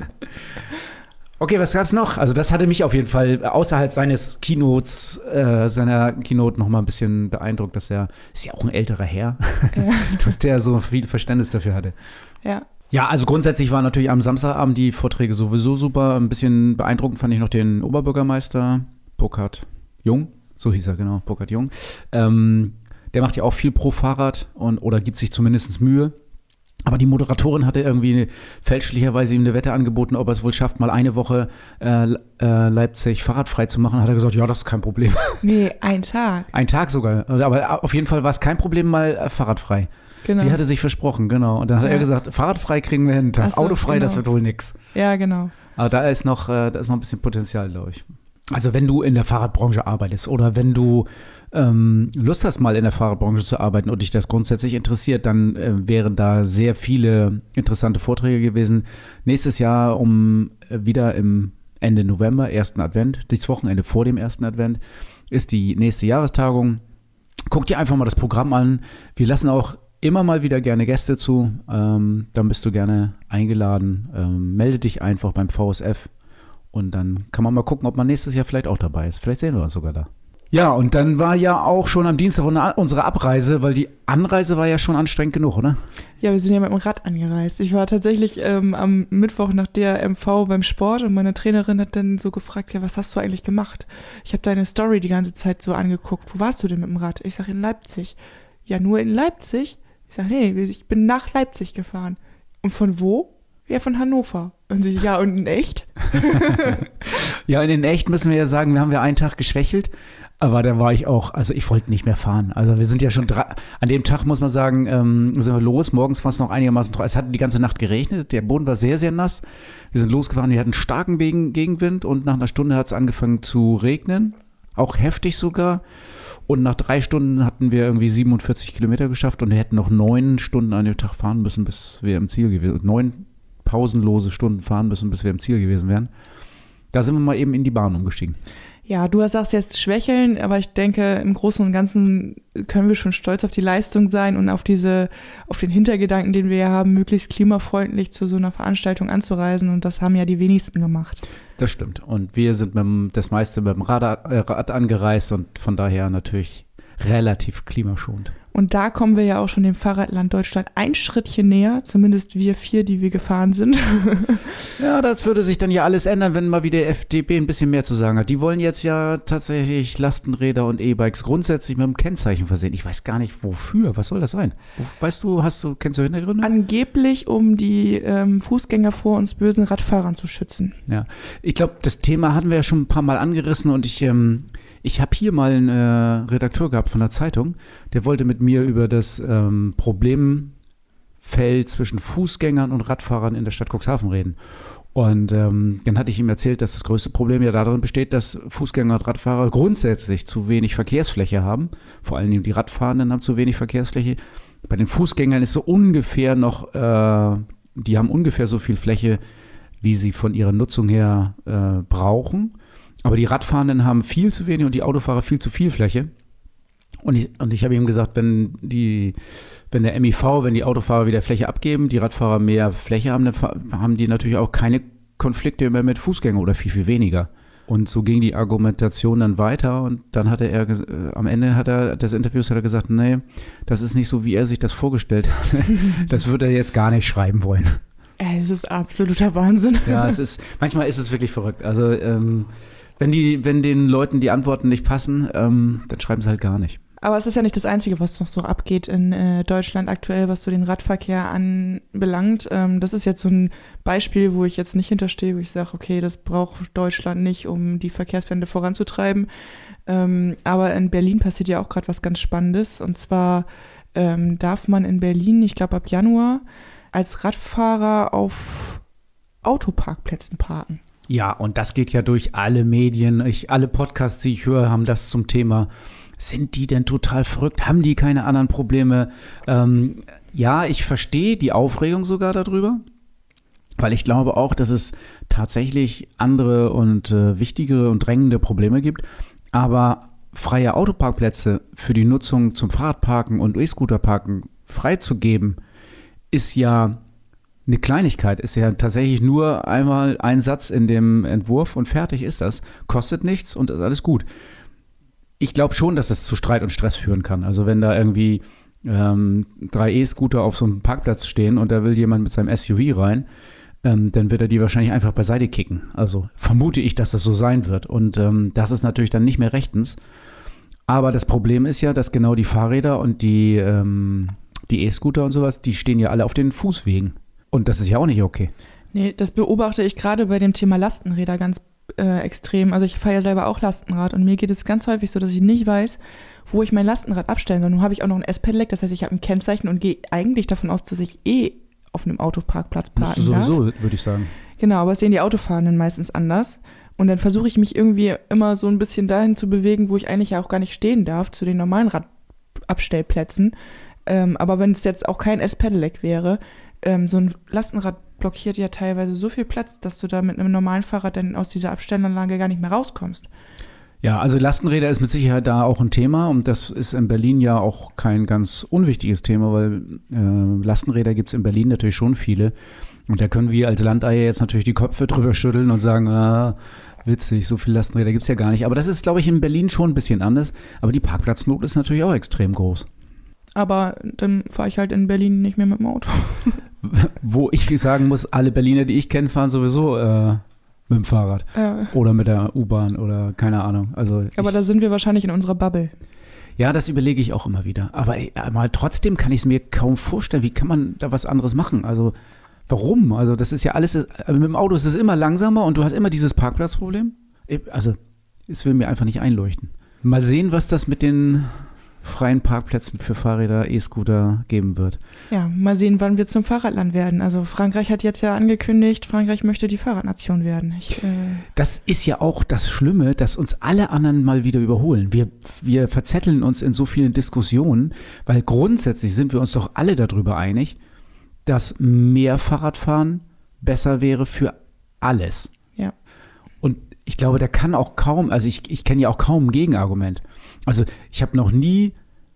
Okay, was gab's noch? Also das hatte mich auf jeden Fall außerhalb seines Keynotes, äh, seiner Keynote noch mal ein bisschen beeindruckt, dass er, ist ja auch ein älterer Herr, ja. dass der so viel Verständnis dafür hatte. Ja. Ja, also grundsätzlich waren natürlich am Samstagabend die Vorträge sowieso super. Ein bisschen beeindruckend fand ich noch den Oberbürgermeister, Burkhard Jung, so hieß er, genau, Burkhard Jung. Ähm, der macht ja auch viel pro Fahrrad und oder gibt sich zumindest Mühe. Aber die Moderatorin hatte irgendwie fälschlicherweise ihm eine Wette angeboten, ob er es wohl schafft, mal eine Woche äh, äh, Leipzig fahrradfrei zu machen. Hat er gesagt, ja, das ist kein Problem. Nee, ein Tag. Ein Tag sogar. Aber auf jeden Fall war es kein Problem, mal äh, fahrradfrei. Genau. Sie hatte sich versprochen, genau. Und dann hat ja. er gesagt, fahrradfrei kriegen wir hin, Tag. So, autofrei, genau. Das wird wohl nix. Ja, genau. Aber da ist noch, äh, da ist noch ein bisschen Potenzial, glaube ich. Also wenn du in der Fahrradbranche arbeitest oder wenn du ähm, Lust hast, mal in der Fahrradbranche zu arbeiten und dich das grundsätzlich interessiert, dann äh, wären da sehr viele interessante Vorträge gewesen. Nächstes Jahr um äh, wieder im Ende November, ersten Advent, das Wochenende vor dem ersten Advent, ist die nächste Jahrestagung. Guck dir einfach mal das Programm an. Wir lassen auch immer mal wieder gerne Gäste zu. Ähm, dann bist du gerne eingeladen. Ähm, melde dich einfach beim V S F und dann kann man mal gucken, ob man nächstes Jahr vielleicht auch dabei ist. Vielleicht sehen wir uns sogar da. Ja, und dann war ja auch schon am Dienstag unsere Abreise, weil die Anreise war ja schon anstrengend genug, oder? Ja, wir sind ja mit dem Rad angereist. Ich war tatsächlich ähm, am Mittwoch nach der M V beim Sport und meine Trainerin hat dann so gefragt, ja, was hast du eigentlich gemacht? Ich habe deine Story die ganze Zeit so angeguckt. Wo warst du denn mit dem Rad? Ich sage, in Leipzig. Ja, nur in Leipzig? Ich sage, nee, ich bin nach Leipzig gefahren. Und von wo? Ja, von Hannover. Und sie, ja, und in echt? Ja, in echt müssen wir ja sagen, wir haben ja einen Tag geschwächelt. Aber da war ich auch, also ich wollte nicht mehr fahren. Also wir sind ja schon, drei, an dem Tag muss man sagen, ähm, sind wir los. Morgens war es noch einigermaßen trocken. Es hat die ganze Nacht geregnet. Der Boden war sehr, sehr nass. Wir sind losgefahren, wir hatten starken Gegenwind und nach einer Stunde hat es angefangen zu regnen. Auch heftig sogar. Und nach drei Stunden hatten wir irgendwie siebenundvierzig Kilometer geschafft und wir hätten noch neun Stunden an dem Tag fahren müssen, bis wir im Ziel gewesen wären. Neun pausenlose Stunden fahren müssen, bis wir im Ziel gewesen wären. Da sind wir mal eben in die Bahn umgestiegen. Ja, du sagst jetzt schwächeln, aber ich denke, im Großen und Ganzen können wir schon stolz auf die Leistung sein und auf diese, auf den Hintergedanken, den wir ja haben, möglichst klimafreundlich zu so einer Veranstaltung anzureisen. Und das haben ja die wenigsten gemacht. Das stimmt. Und wir sind mit dem, das meiste mit dem Rad, äh, Rad angereist und von daher natürlich relativ klimaschonend. Und da kommen wir ja auch schon dem Fahrradland Deutschland ein Schrittchen näher, zumindest wir vier, die wir gefahren sind. Ja, das würde sich dann ja alles ändern, wenn mal wieder F D P ein bisschen mehr zu sagen hat. Die wollen jetzt ja tatsächlich Lastenräder und E-Bikes grundsätzlich mit einem Kennzeichen versehen. Ich weiß gar nicht, wofür. Was soll das sein? Weißt du, hast du, kennst du Hintergründe? Angeblich, um die ähm, Fußgänger vor uns bösen Radfahrern zu schützen. Ja, ich glaube, das Thema hatten wir ja schon ein paar Mal angerissen und ich... Ähm, Ich habe hier mal einen äh, Redakteur gehabt von der Zeitung, der wollte mit mir über das ähm, Problemfeld zwischen Fußgängern und Radfahrern in der Stadt Cuxhaven reden. Und ähm, dann hatte ich ihm erzählt, dass das größte Problem ja darin besteht, dass Fußgänger und Radfahrer grundsätzlich zu wenig Verkehrsfläche haben. Vor allem die Radfahrenden haben zu wenig Verkehrsfläche. Bei den Fußgängern ist so ungefähr noch, äh, die haben ungefähr so viel Fläche, wie sie von ihrer Nutzung her äh, brauchen. Aber die Radfahrenden haben viel zu wenig und die Autofahrer viel zu viel Fläche. Und ich, und ich habe ihm gesagt, wenn die, wenn der M I V, wenn die Autofahrer wieder Fläche abgeben, die Radfahrer mehr Fläche haben, dann haben die natürlich auch keine Konflikte mehr mit Fußgängern oder viel, viel weniger. Und so ging die Argumentation dann weiter und dann hatte er, äh, am Ende hat er, des Interviews hat er gesagt, nee, das ist nicht so, wie er sich das vorgestellt hat. Das würde er jetzt gar nicht schreiben wollen. Es ist absoluter Wahnsinn. Ja, es ist, manchmal ist es wirklich verrückt. Also, ähm, Wenn, die, wenn den Leuten die Antworten nicht passen, ähm, dann schreiben sie halt gar nicht. Aber es ist ja nicht das Einzige, was noch so abgeht in äh, Deutschland aktuell, was so den Radverkehr anbelangt. Ähm, das ist jetzt so ein Beispiel, wo ich jetzt nicht hinterstehe, wo ich sage, okay, das braucht Deutschland nicht, um die Verkehrswende voranzutreiben. Ähm, aber in Berlin passiert ja auch gerade was ganz Spannendes. Und zwar ähm, darf man in Berlin, ich glaube ab Januar, als Radfahrer auf Autoparkplätzen parken. Ja, und das geht ja durch alle Medien. Ich, alle Podcasts, die ich höre, haben das zum Thema. Sind die denn total verrückt? Haben die keine anderen Probleme? Ähm, ja, ich verstehe die Aufregung sogar darüber, weil ich glaube auch, dass es tatsächlich andere und äh, wichtigere und drängende Probleme gibt. Aber freie Autoparkplätze für die Nutzung zum Fahrradparken und E-Scooterparken freizugeben, ist ja eine Kleinigkeit, ist ja tatsächlich nur einmal ein Satz in dem Entwurf und fertig ist das. Kostet nichts und ist alles gut. Ich glaube schon, dass das zu Streit und Stress führen kann. Also wenn da irgendwie ähm, drei E-Scooter auf so einem Parkplatz stehen und da will jemand mit seinem S U V rein, ähm, dann wird er die wahrscheinlich einfach beiseite kicken. Also vermute ich, dass das so sein wird. Und ähm, das ist natürlich dann nicht mehr rechtens. Aber das Problem ist ja, dass genau die Fahrräder und die, ähm, die E-Scooter und sowas, die stehen ja alle auf den Fußwegen. Und das ist ja auch nicht okay. Nee, das beobachte ich gerade bei dem Thema Lastenräder ganz äh, extrem. Also ich fahre ja selber auch Lastenrad und mir geht es ganz häufig so, dass ich nicht weiß, wo ich mein Lastenrad abstellen soll. Nun habe ich auch noch ein S-Pedelec, das heißt, ich habe ein Kennzeichen und gehe eigentlich davon aus, dass ich eh auf einem Autoparkplatz parken Musst du sowieso, darf. würde ich sagen. Genau, aber es sehen die Autofahrenden meistens anders. Und dann versuche ich mich irgendwie immer so ein bisschen dahin zu bewegen, wo ich eigentlich ja auch gar nicht stehen darf, zu den normalen Radabstellplätzen. Ähm, aber wenn es jetzt auch kein S-Pedelec wäre, ähm, so ein Lastenrad blockiert ja teilweise so viel Platz, dass du da mit einem normalen Fahrrad dann aus dieser Abstellanlage gar nicht mehr rauskommst. Ja, also Lastenräder ist mit Sicherheit da auch ein Thema und das ist in Berlin ja auch kein ganz unwichtiges Thema, weil äh, Lastenräder gibt es in Berlin natürlich schon viele und da können wir als Landeier jetzt natürlich die Köpfe drüber schütteln und sagen, ah, witzig, so viele Lastenräder gibt es ja gar nicht. Aber das ist, glaube ich, in Berlin schon ein bisschen anders, aber die Parkplatznot ist natürlich auch extrem groß. Aber dann fahre ich halt in Berlin nicht mehr mit dem Auto. Wo ich sagen muss, alle Berliner, die ich kenne, fahren sowieso äh, mit dem Fahrrad Ja. oder mit der U-Bahn oder keine Ahnung. Also Aber ich, da sind wir wahrscheinlich in unserer Bubble. ja, das überlege ich auch immer wieder. Aber ey, mal trotzdem kann ich es mir kaum vorstellen. Wie kann man da was anderes machen? Also warum? Also das ist ja alles, mit dem Auto ist es immer langsamer und du hast immer dieses Parkplatzproblem. Also es will mir einfach nicht einleuchten. Mal sehen, was das mit den freien Parkplätzen für Fahrräder, E-Scooter geben wird. Ja, mal sehen, wann wir zum Fahrradland werden. Also Frankreich hat jetzt ja angekündigt, Frankreich möchte die Fahrradnation werden. Ich, äh Das ist ja auch das Schlimme, dass uns alle anderen mal wieder überholen. Wir, wir verzetteln uns in so vielen Diskussionen, weil grundsätzlich sind wir uns doch alle darüber einig, dass mehr Fahrradfahren besser wäre für alles. Ja. Und ich glaube, da kann auch kaum, also ich, ich kenne ja auch kaum ein Gegenargument. Also ich habe noch nie,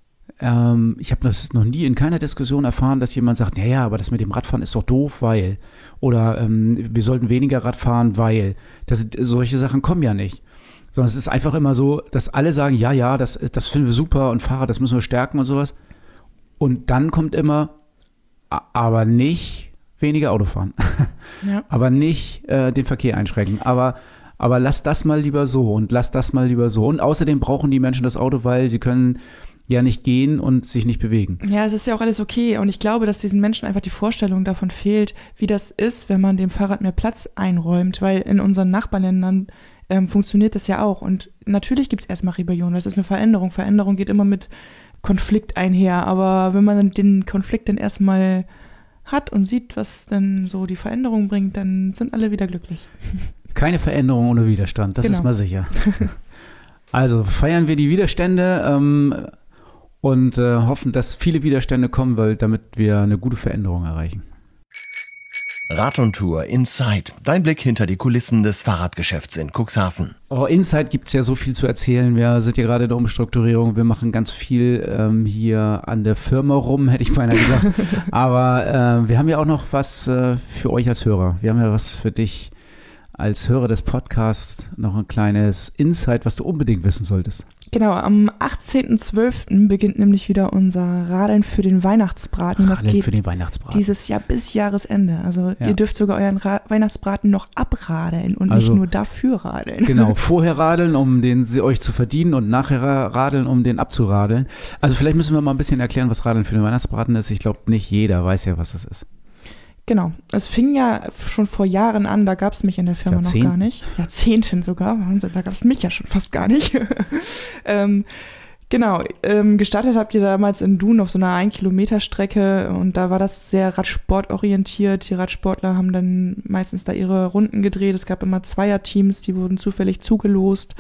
ähm, ich habe das noch nie in keiner Diskussion erfahren, dass jemand sagt, naja, aber das mit dem Radfahren ist doch doof, weil, oder ähm, wir sollten weniger Rad fahren, weil. Das, solche Sachen kommen ja nicht. Sondern es ist einfach immer so, dass alle sagen, ja, ja, das, das finden wir super und Fahrrad, das müssen wir stärken und sowas. Und dann kommt immer, aber nicht weniger Auto fahren. Ja. Aber nicht äh, den Verkehr einschränken. Aber Aber lass das mal lieber so und lass das mal lieber so. Und außerdem brauchen die Menschen das Auto, weil sie können ja nicht gehen und sich nicht bewegen. Ja, es ist ja auch alles okay. Und ich glaube, dass diesen Menschen einfach die Vorstellung davon fehlt, wie das ist, wenn man dem Fahrrad mehr Platz einräumt. Weil in unseren Nachbarländern ähm, funktioniert das ja auch. Und natürlich gibt es erstmal Rebellion. Das ist eine Veränderung. Veränderung geht immer mit Konflikt einher. Aber wenn man den Konflikt dann erstmal hat und sieht, was dann so die Veränderung bringt, dann sind alle wieder glücklich. Keine Veränderung ohne Widerstand, das Genau. ist mal sicher. Also feiern wir die Widerstände ähm, und äh, hoffen, dass viele Widerstände kommen, weil damit wir eine gute Veränderung erreichen. Rad und Tour Inside. Dein Blick hinter die Kulissen des Fahrradgeschäfts in Cuxhaven. Oh, Inside gibt es ja so viel zu erzählen. Wir sind ja gerade in der Umstrukturierung. Wir machen ganz viel ähm, hier an der Firma rum, hätte ich beinahe gesagt. Aber äh, wir haben ja auch noch was äh, für euch als Hörer. Wir haben ja was für dich als Hörer des Podcasts, noch ein kleines Insight, was du unbedingt wissen solltest. Genau, am achtzehnten zwölften beginnt nämlich wieder unser Radeln für den Weihnachtsbraten. Das Radeln geht für den Weihnachtsbraten. dieses Jahr bis Jahresende. Also Ja. ihr dürft sogar euren Ra- Weihnachtsbraten noch abradeln und Also- nicht nur dafür radeln. Genau, vorher radeln, um den sie euch zu verdienen und nachher radeln, um den abzuradeln. Also vielleicht müssen wir mal ein bisschen erklären, was Radeln für den Weihnachtsbraten ist. Ich glaube, nicht jeder weiß ja, was das ist. Genau, es fing ja schon vor Jahren an, da gab es mich in der Firma noch Jahrzehnten. gar nicht. Jahrzehnten sogar, Wahnsinn, da gab es mich ja schon fast gar nicht. ähm, genau, ähm, gestartet habt ihr damals in Dun auf so einer ein Kilometer Strecke und da war das sehr radsportorientiert. Die Radsportler haben dann meistens da ihre Runden gedreht. Es gab immer Zweierteams, die wurden zufällig zugelost.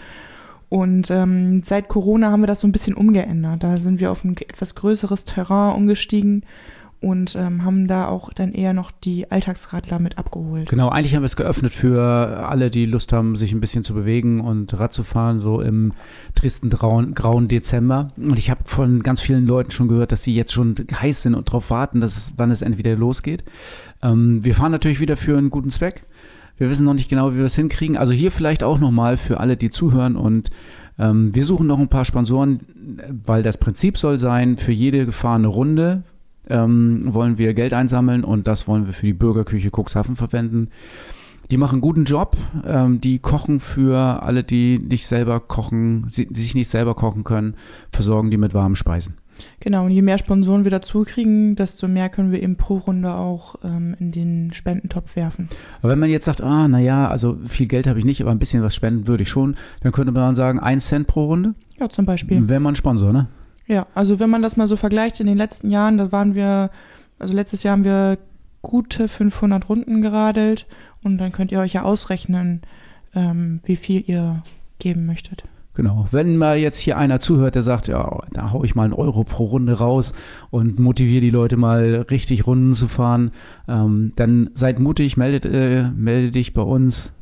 Und ähm, seit Corona haben wir das so ein bisschen umgeändert. Da sind wir auf ein etwas größeres Terrain umgestiegen und ähm, haben da auch dann eher noch die Alltagsradler mit abgeholt. Genau, eigentlich haben wir es geöffnet für alle, die Lust haben, sich ein bisschen zu bewegen und Rad zu fahren, so im tristen, grauen, grauen Dezember. Und ich habe von ganz vielen Leuten schon gehört, dass die jetzt schon heiß sind und darauf warten, dass es, wann es entweder losgeht. Ähm, wir fahren natürlich wieder für einen guten Zweck. Wir wissen noch nicht genau, wie wir es hinkriegen. Also hier vielleicht auch nochmal für alle, die zuhören. Und ähm, wir suchen noch ein paar Sponsoren, weil das Prinzip soll sein, für jede gefahrene Runde ähm, wollen wir Geld einsammeln und das wollen wir für die Bürgerküche Cuxhaven verwenden. Die machen einen guten Job. Ähm, die kochen für alle, die nicht selber kochen, die sich nicht selber kochen können, versorgen die mit warmen Speisen. Genau, und je mehr Sponsoren wir dazu kriegen, desto mehr können wir eben pro Runde auch ähm, in den Spendentopf werfen. Aber wenn man jetzt sagt, ah, naja, also viel Geld habe ich nicht, aber ein bisschen was spenden würde ich schon, dann könnte man sagen, ein Cent pro Runde? Ja, zum Beispiel. Wäre man Sponsor, ne? Ja, also wenn man das mal so vergleicht, in den letzten Jahren, da waren wir, also letztes Jahr haben wir gute fünfhundert Runden geradelt und dann könnt ihr euch ja ausrechnen, ähm, wie viel ihr geben möchtet. Genau, wenn mal jetzt hier einer zuhört, der sagt, ja, da hau ich mal einen Euro pro Runde raus und motiviere die Leute mal richtig Runden zu fahren, ähm, dann seid mutig, meldet, äh, melde dich bei uns.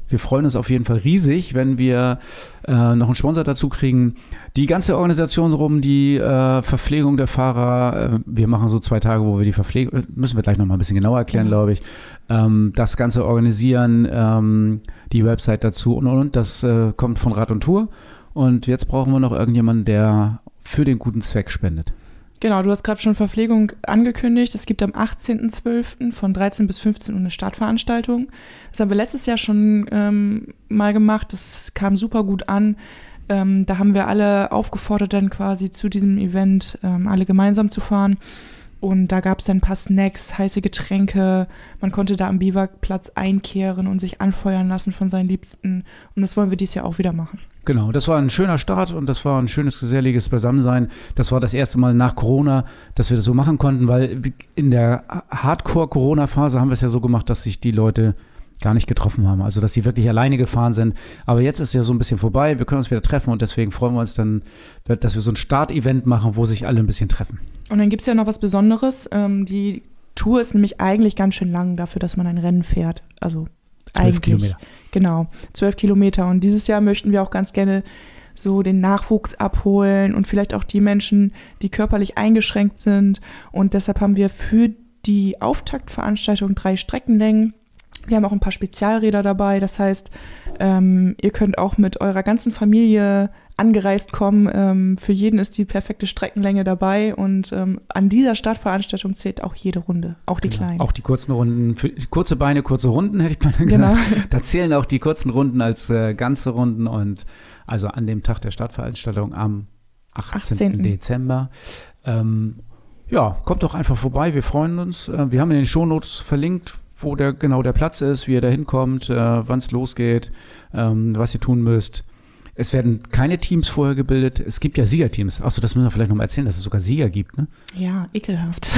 wir freuen uns auf jeden Fall riesig, wenn wir äh, noch einen Sponsor dazu kriegen. Die ganze Organisation rum, die äh, Verpflegung der Fahrer, äh, wir machen so zwei Tage, wo wir die Verpflegung, müssen wir gleich noch mal ein bisschen genauer erklären, glaube ich. Ähm, das Ganze organisieren, ähm, die Website dazu und und und, das äh, kommt von Rad und Tour. Und jetzt brauchen wir noch irgendjemanden, der für den guten Zweck spendet. Genau, du hast gerade schon Verpflegung angekündigt. Es gibt am achtzehnten zwölften von dreizehn bis fünfzehn Uhr eine Startveranstaltung. Das haben wir letztes Jahr schon ähm, mal gemacht. Das kam super gut an. Ähm, da haben wir alle aufgefordert, dann quasi zu diesem Event ähm, alle gemeinsam zu fahren. Und da gab es dann ein paar Snacks, heiße Getränke. Man konnte da am Biwakplatz einkehren und sich anfeuern lassen von seinen Liebsten. Und das wollen wir dieses Jahr auch wieder machen. Genau, das war ein schöner Start und das war ein schönes, geselliges Beisammensein. Das war das erste Mal nach Corona, dass wir das so machen konnten, weil in der Hardcore-Corona-Phase haben wir es ja so gemacht, dass sich die Leute gar nicht getroffen haben, also dass sie wirklich alleine gefahren sind. Aber jetzt ist ja so ein bisschen vorbei, wir können uns wieder treffen und deswegen freuen wir uns dann, dass wir so ein Start-Event machen, wo sich alle ein bisschen treffen. Und dann gibt es ja noch was Besonderes. Ähm, die Tour ist nämlich eigentlich ganz schön lang dafür, dass man ein Rennen fährt. Also Zwölf Kilometer. Genau, zwölf Kilometer. Und dieses Jahr möchten wir auch ganz gerne so den Nachwuchs abholen und vielleicht auch die Menschen, die körperlich eingeschränkt sind. Und deshalb haben wir für die Auftaktveranstaltung drei Streckenlängen. Wir haben auch ein paar Spezialräder dabei. Das heißt, ähm, ihr könnt auch mit eurer ganzen Familie angereist kommen. Ähm, für jeden ist die perfekte Streckenlänge dabei. Und ähm, an dieser Startveranstaltung zählt auch jede Runde, auch die genau. kleinen. Auch die kurzen Runden, für, kurze Beine, kurze Runden, hätte ich mal gesagt. Genau. Da zählen auch die kurzen Runden als äh, ganze Runden. Und also an dem Tag der Startveranstaltung am achtzehnten Dezember. Ähm, ja, kommt doch einfach vorbei. Wir freuen uns. Äh, wir haben in den Shownotes verlinkt, wo der genau der Platz ist, wie ihr da hinkommt, äh, wann es losgeht, ähm, was ihr tun müsst. Es werden keine Teams vorher gebildet. Es gibt ja Siegerteams. Achso, das müssen wir vielleicht noch mal erzählen, dass es sogar Sieger gibt, ne? Ja, ekelhaft.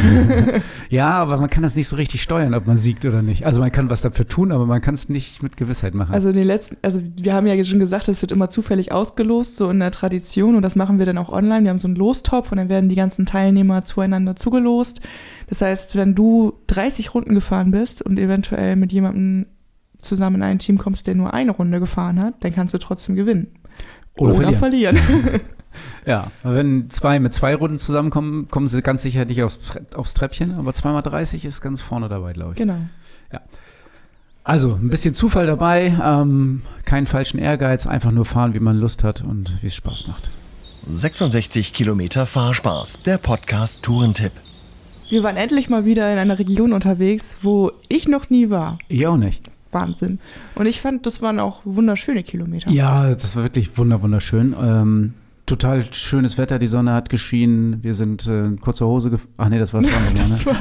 Ja, aber man kann das nicht so richtig steuern, ob man siegt oder nicht. Also man kann was dafür tun, aber man kann es nicht mit Gewissheit machen. Also die letzten, also wir haben ja schon gesagt, es wird immer zufällig ausgelost, so in der Tradition. Und das machen wir dann auch online. Wir haben so einen Lostopf und dann werden die ganzen Teilnehmer zueinander zugelost. Das heißt, wenn du dreißig Runden gefahren bist und eventuell mit jemandem zusammen in ein Team kommst, der nur eine Runde gefahren hat, dann kannst du trotzdem gewinnen. Oder, Oder verlieren. verlieren. Ja, wenn zwei mit zwei Runden zusammenkommen, kommen sie ganz sicher nicht aufs, aufs Treppchen, aber zweimal dreißig ist ganz vorne dabei, glaube ich. Genau. Ja. Also ein bisschen Zufall dabei, ähm, keinen falschen Ehrgeiz, einfach nur fahren, wie man Lust hat und wie es Spaß macht. sechsundsechzig Kilometer Fahrspaß, der Podcast Tourentipp. Wir waren endlich mal wieder in einer Region unterwegs, wo ich noch nie war. Ich auch nicht. Wahnsinn. Und ich fand, das waren auch wunderschöne Kilometer. Ja, das war wirklich wunder, wunderschön. Ähm, total schönes Wetter, die Sonne hat geschienen. Wir sind äh, in kurzer Hose gefahren. Ach nee, das war das andere Mal, ne? Das war,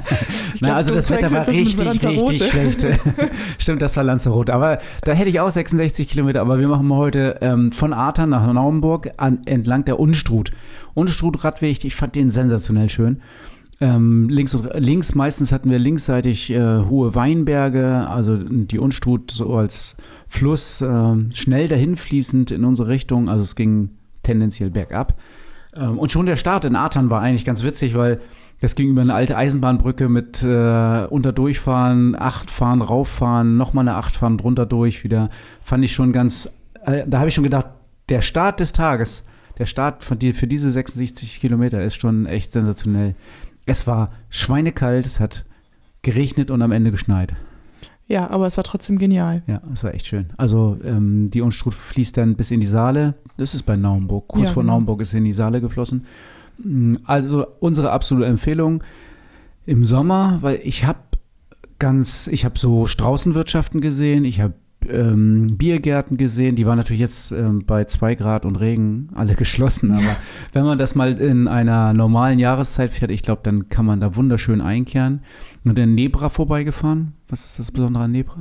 Na, glaub, also das Wetter war das richtig, richtig schlecht. Stimmt, das war Lanzarote. Aber da hätte ich auch sechsundsechzig Kilometer. Aber wir machen heute ähm, von Artern nach Naumburg an, entlang der Unstrut. Unstrut-Radweg, ich fand den sensationell schön. Ähm, links und links, meistens hatten wir linksseitig äh, hohe Weinberge, also die Unstrut so als Fluss, äh, schnell dahinfließend in unsere Richtung, also es ging tendenziell bergab. Ähm, und schon der Start in Artern war eigentlich ganz witzig, weil das ging über eine alte Eisenbahnbrücke mit äh, unterdurchfahren, acht fahren, rauffahren, nochmal eine acht fahren, drunter durch wieder. Fand ich schon ganz, äh, da habe ich schon gedacht, der Start des Tages, der Start von die, für diese sechsundsechzig Kilometer ist schon echt sensationell. Es war schweinekalt, es hat geregnet und am Ende geschneit. Ja, aber es war trotzdem genial. Ja, es war echt schön. Also ähm, die Unstrut fließt dann bis in die Saale. Das ist bei Naumburg. Kurz ja, vor genau. Naumburg ist sie in die Saale geflossen. Also unsere absolute Empfehlung im Sommer, weil ich habe ganz, ich habe so Straußenwirtschaften gesehen, ich habe ähm, Biergärten gesehen, die waren natürlich jetzt ähm, bei zwei Grad und Regen alle geschlossen, aber wenn man das mal in einer normalen Jahreszeit fährt, ich glaube, dann kann man da wunderschön einkehren. Und in Nebra vorbeigefahren. Was ist das Besondere an Nebra?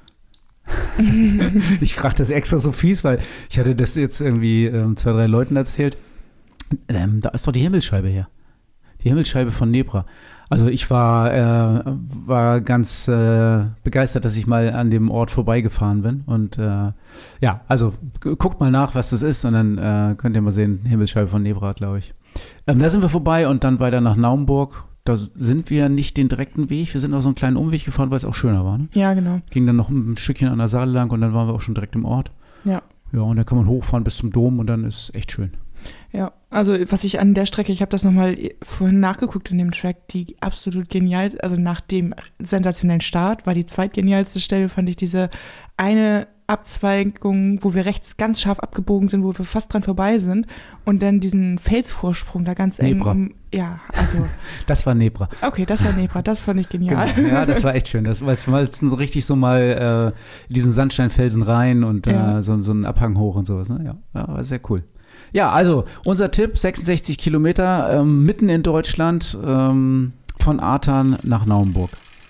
Ich frage das extra so fies, weil ich hatte das jetzt irgendwie ähm, zwei, drei Leuten erzählt. Ähm, da ist doch die Himmelsscheibe her. Die Himmelsscheibe von Nebra. Also ich war, äh, war ganz äh, begeistert, dass ich mal an dem Ort vorbeigefahren bin. Und äh, ja, also g- guckt mal nach, was das ist. Und dann äh, könnt ihr mal sehen, Himmelsscheibe von Nebra, glaube ich. Ähm, da sind wir vorbei und dann weiter nach Naumburg. da sind wir nicht den direkten Weg. Wir sind auch so einen kleinen Umweg gefahren, weil es auch schöner war. Ne? Ja, genau. Ging dann noch ein Stückchen an der Saale lang und dann waren wir auch schon direkt im Ort. Ja. Ja, und dann kann man hochfahren bis zum Dom und dann ist echt schön. Ja, also was ich an der Strecke, ich habe das nochmal vorhin nachgeguckt in dem Track, die absolut genial, also nach dem sensationellen Start war die zweitgenialste Stelle, fand ich diese eine Abzweigung, wo wir rechts ganz scharf abgebogen sind, wo wir fast dran vorbei sind und dann diesen Felsvorsprung da ganz eng. Nebra. Um, ja, also. Das war Nebra. Okay, das war Nebra, das fand ich genial. Genau. Ja, das war echt schön. Das war jetzt so richtig so mal äh, diesen Sandsteinfelsen rein und ja. äh, so, so einen Abhang hoch und sowas. Ne? Ja, ja, war sehr cool. Ja, also unser Tipp, sechsundsechzig Kilometer ähm, mitten in Deutschland ähm, von Artern nach Naumburg.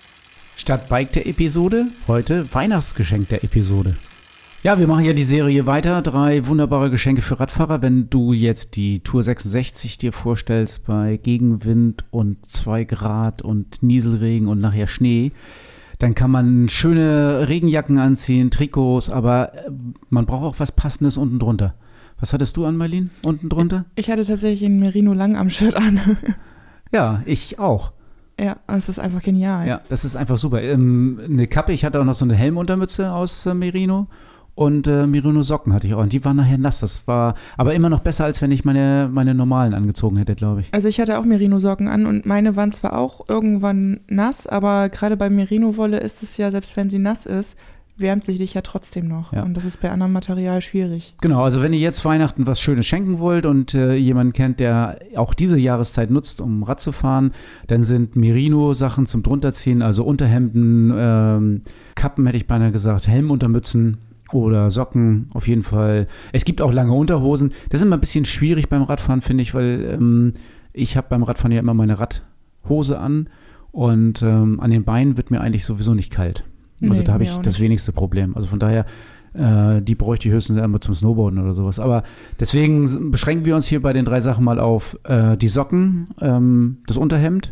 Statt Bike der Episode, heute Weihnachtsgeschenk der Episode. Ja, wir machen ja die Serie weiter. Drei wunderbare Geschenke für Radfahrer. Wenn du jetzt die Tour sechsundsechzig dir vorstellst bei Gegenwind und zwei Grad und Nieselregen und nachher Schnee, dann kann man schöne Regenjacken anziehen, Trikots, aber man braucht auch was Passendes unten drunter. Was hattest du an, Marlene, unten drunter? Ich hatte tatsächlich ein Merino-Langarm-Shirt an. Ja, ich auch. Ja, es ist einfach genial. Ja, das ist einfach super. Ähm, eine Kappe, ich hatte auch noch so eine Helmuntermütze aus äh, Merino und äh, Merino-Socken hatte ich auch. Und die waren nachher nass. Das war aber immer noch besser, als wenn ich meine, meine normalen angezogen hätte, glaube ich. Also ich hatte auch Merino-Socken an und meine waren zwar auch irgendwann nass, aber gerade bei Merino-Wolle ist es ja, selbst wenn sie nass ist, wärmt sich dich ja trotzdem noch. Ja. Und das ist bei anderem Material schwierig. Genau, also wenn ihr jetzt Weihnachten was Schönes schenken wollt und äh, jemanden kennt, der auch diese Jahreszeit nutzt, um Rad zu fahren, dann sind Merino-Sachen zum Drunterziehen, also Unterhemden, ähm, Kappen hätte ich beinahe gesagt, Helmuntermützen oder Socken auf jeden Fall. Es gibt auch lange Unterhosen. Das ist immer ein bisschen schwierig beim Radfahren, finde ich, weil ähm, ich habe beim Radfahren ja immer meine Radhose an und ähm, an den Beinen wird mir eigentlich sowieso nicht kalt. Also Nee, da habe mir ich auch das nicht. wenigste Problem. Also von daher, äh, die bräuchte ich höchstens einmal zum Snowboarden oder sowas. Aber deswegen s- beschränken wir uns hier bei den drei Sachen mal auf äh, die Socken, ähm, das Unterhemd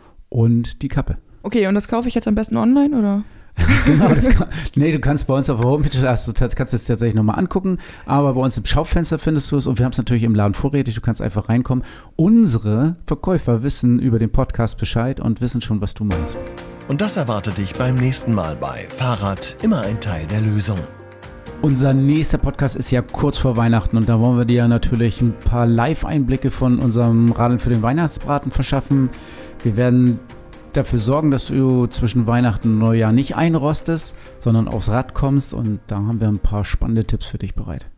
und die Kappe. Okay, und das kaufe ich jetzt am besten online, oder? Genau, das kann, nee, du kannst bei uns auf der Homepage, hast du, kannst du es tatsächlich nochmal angucken, aber bei uns im Schaufenster findest du es und wir haben es natürlich im Laden vorrätig, du kannst einfach reinkommen. Unsere Verkäufer wissen über den Podcast Bescheid und wissen schon, was du meinst. Und das erwartet dich beim nächsten Mal bei Fahrrad, immer ein Teil der Lösung. Unser nächster Podcast ist ja kurz vor Weihnachten und da wollen wir dir natürlich ein paar Live-Einblicke von unserem Radeln für den Weihnachtsbraten verschaffen. Wir werden dafür sorgen, dass du zwischen Weihnachten und Neujahr nicht einrostest, sondern aufs Rad kommst und da haben wir ein paar spannende Tipps für dich bereit.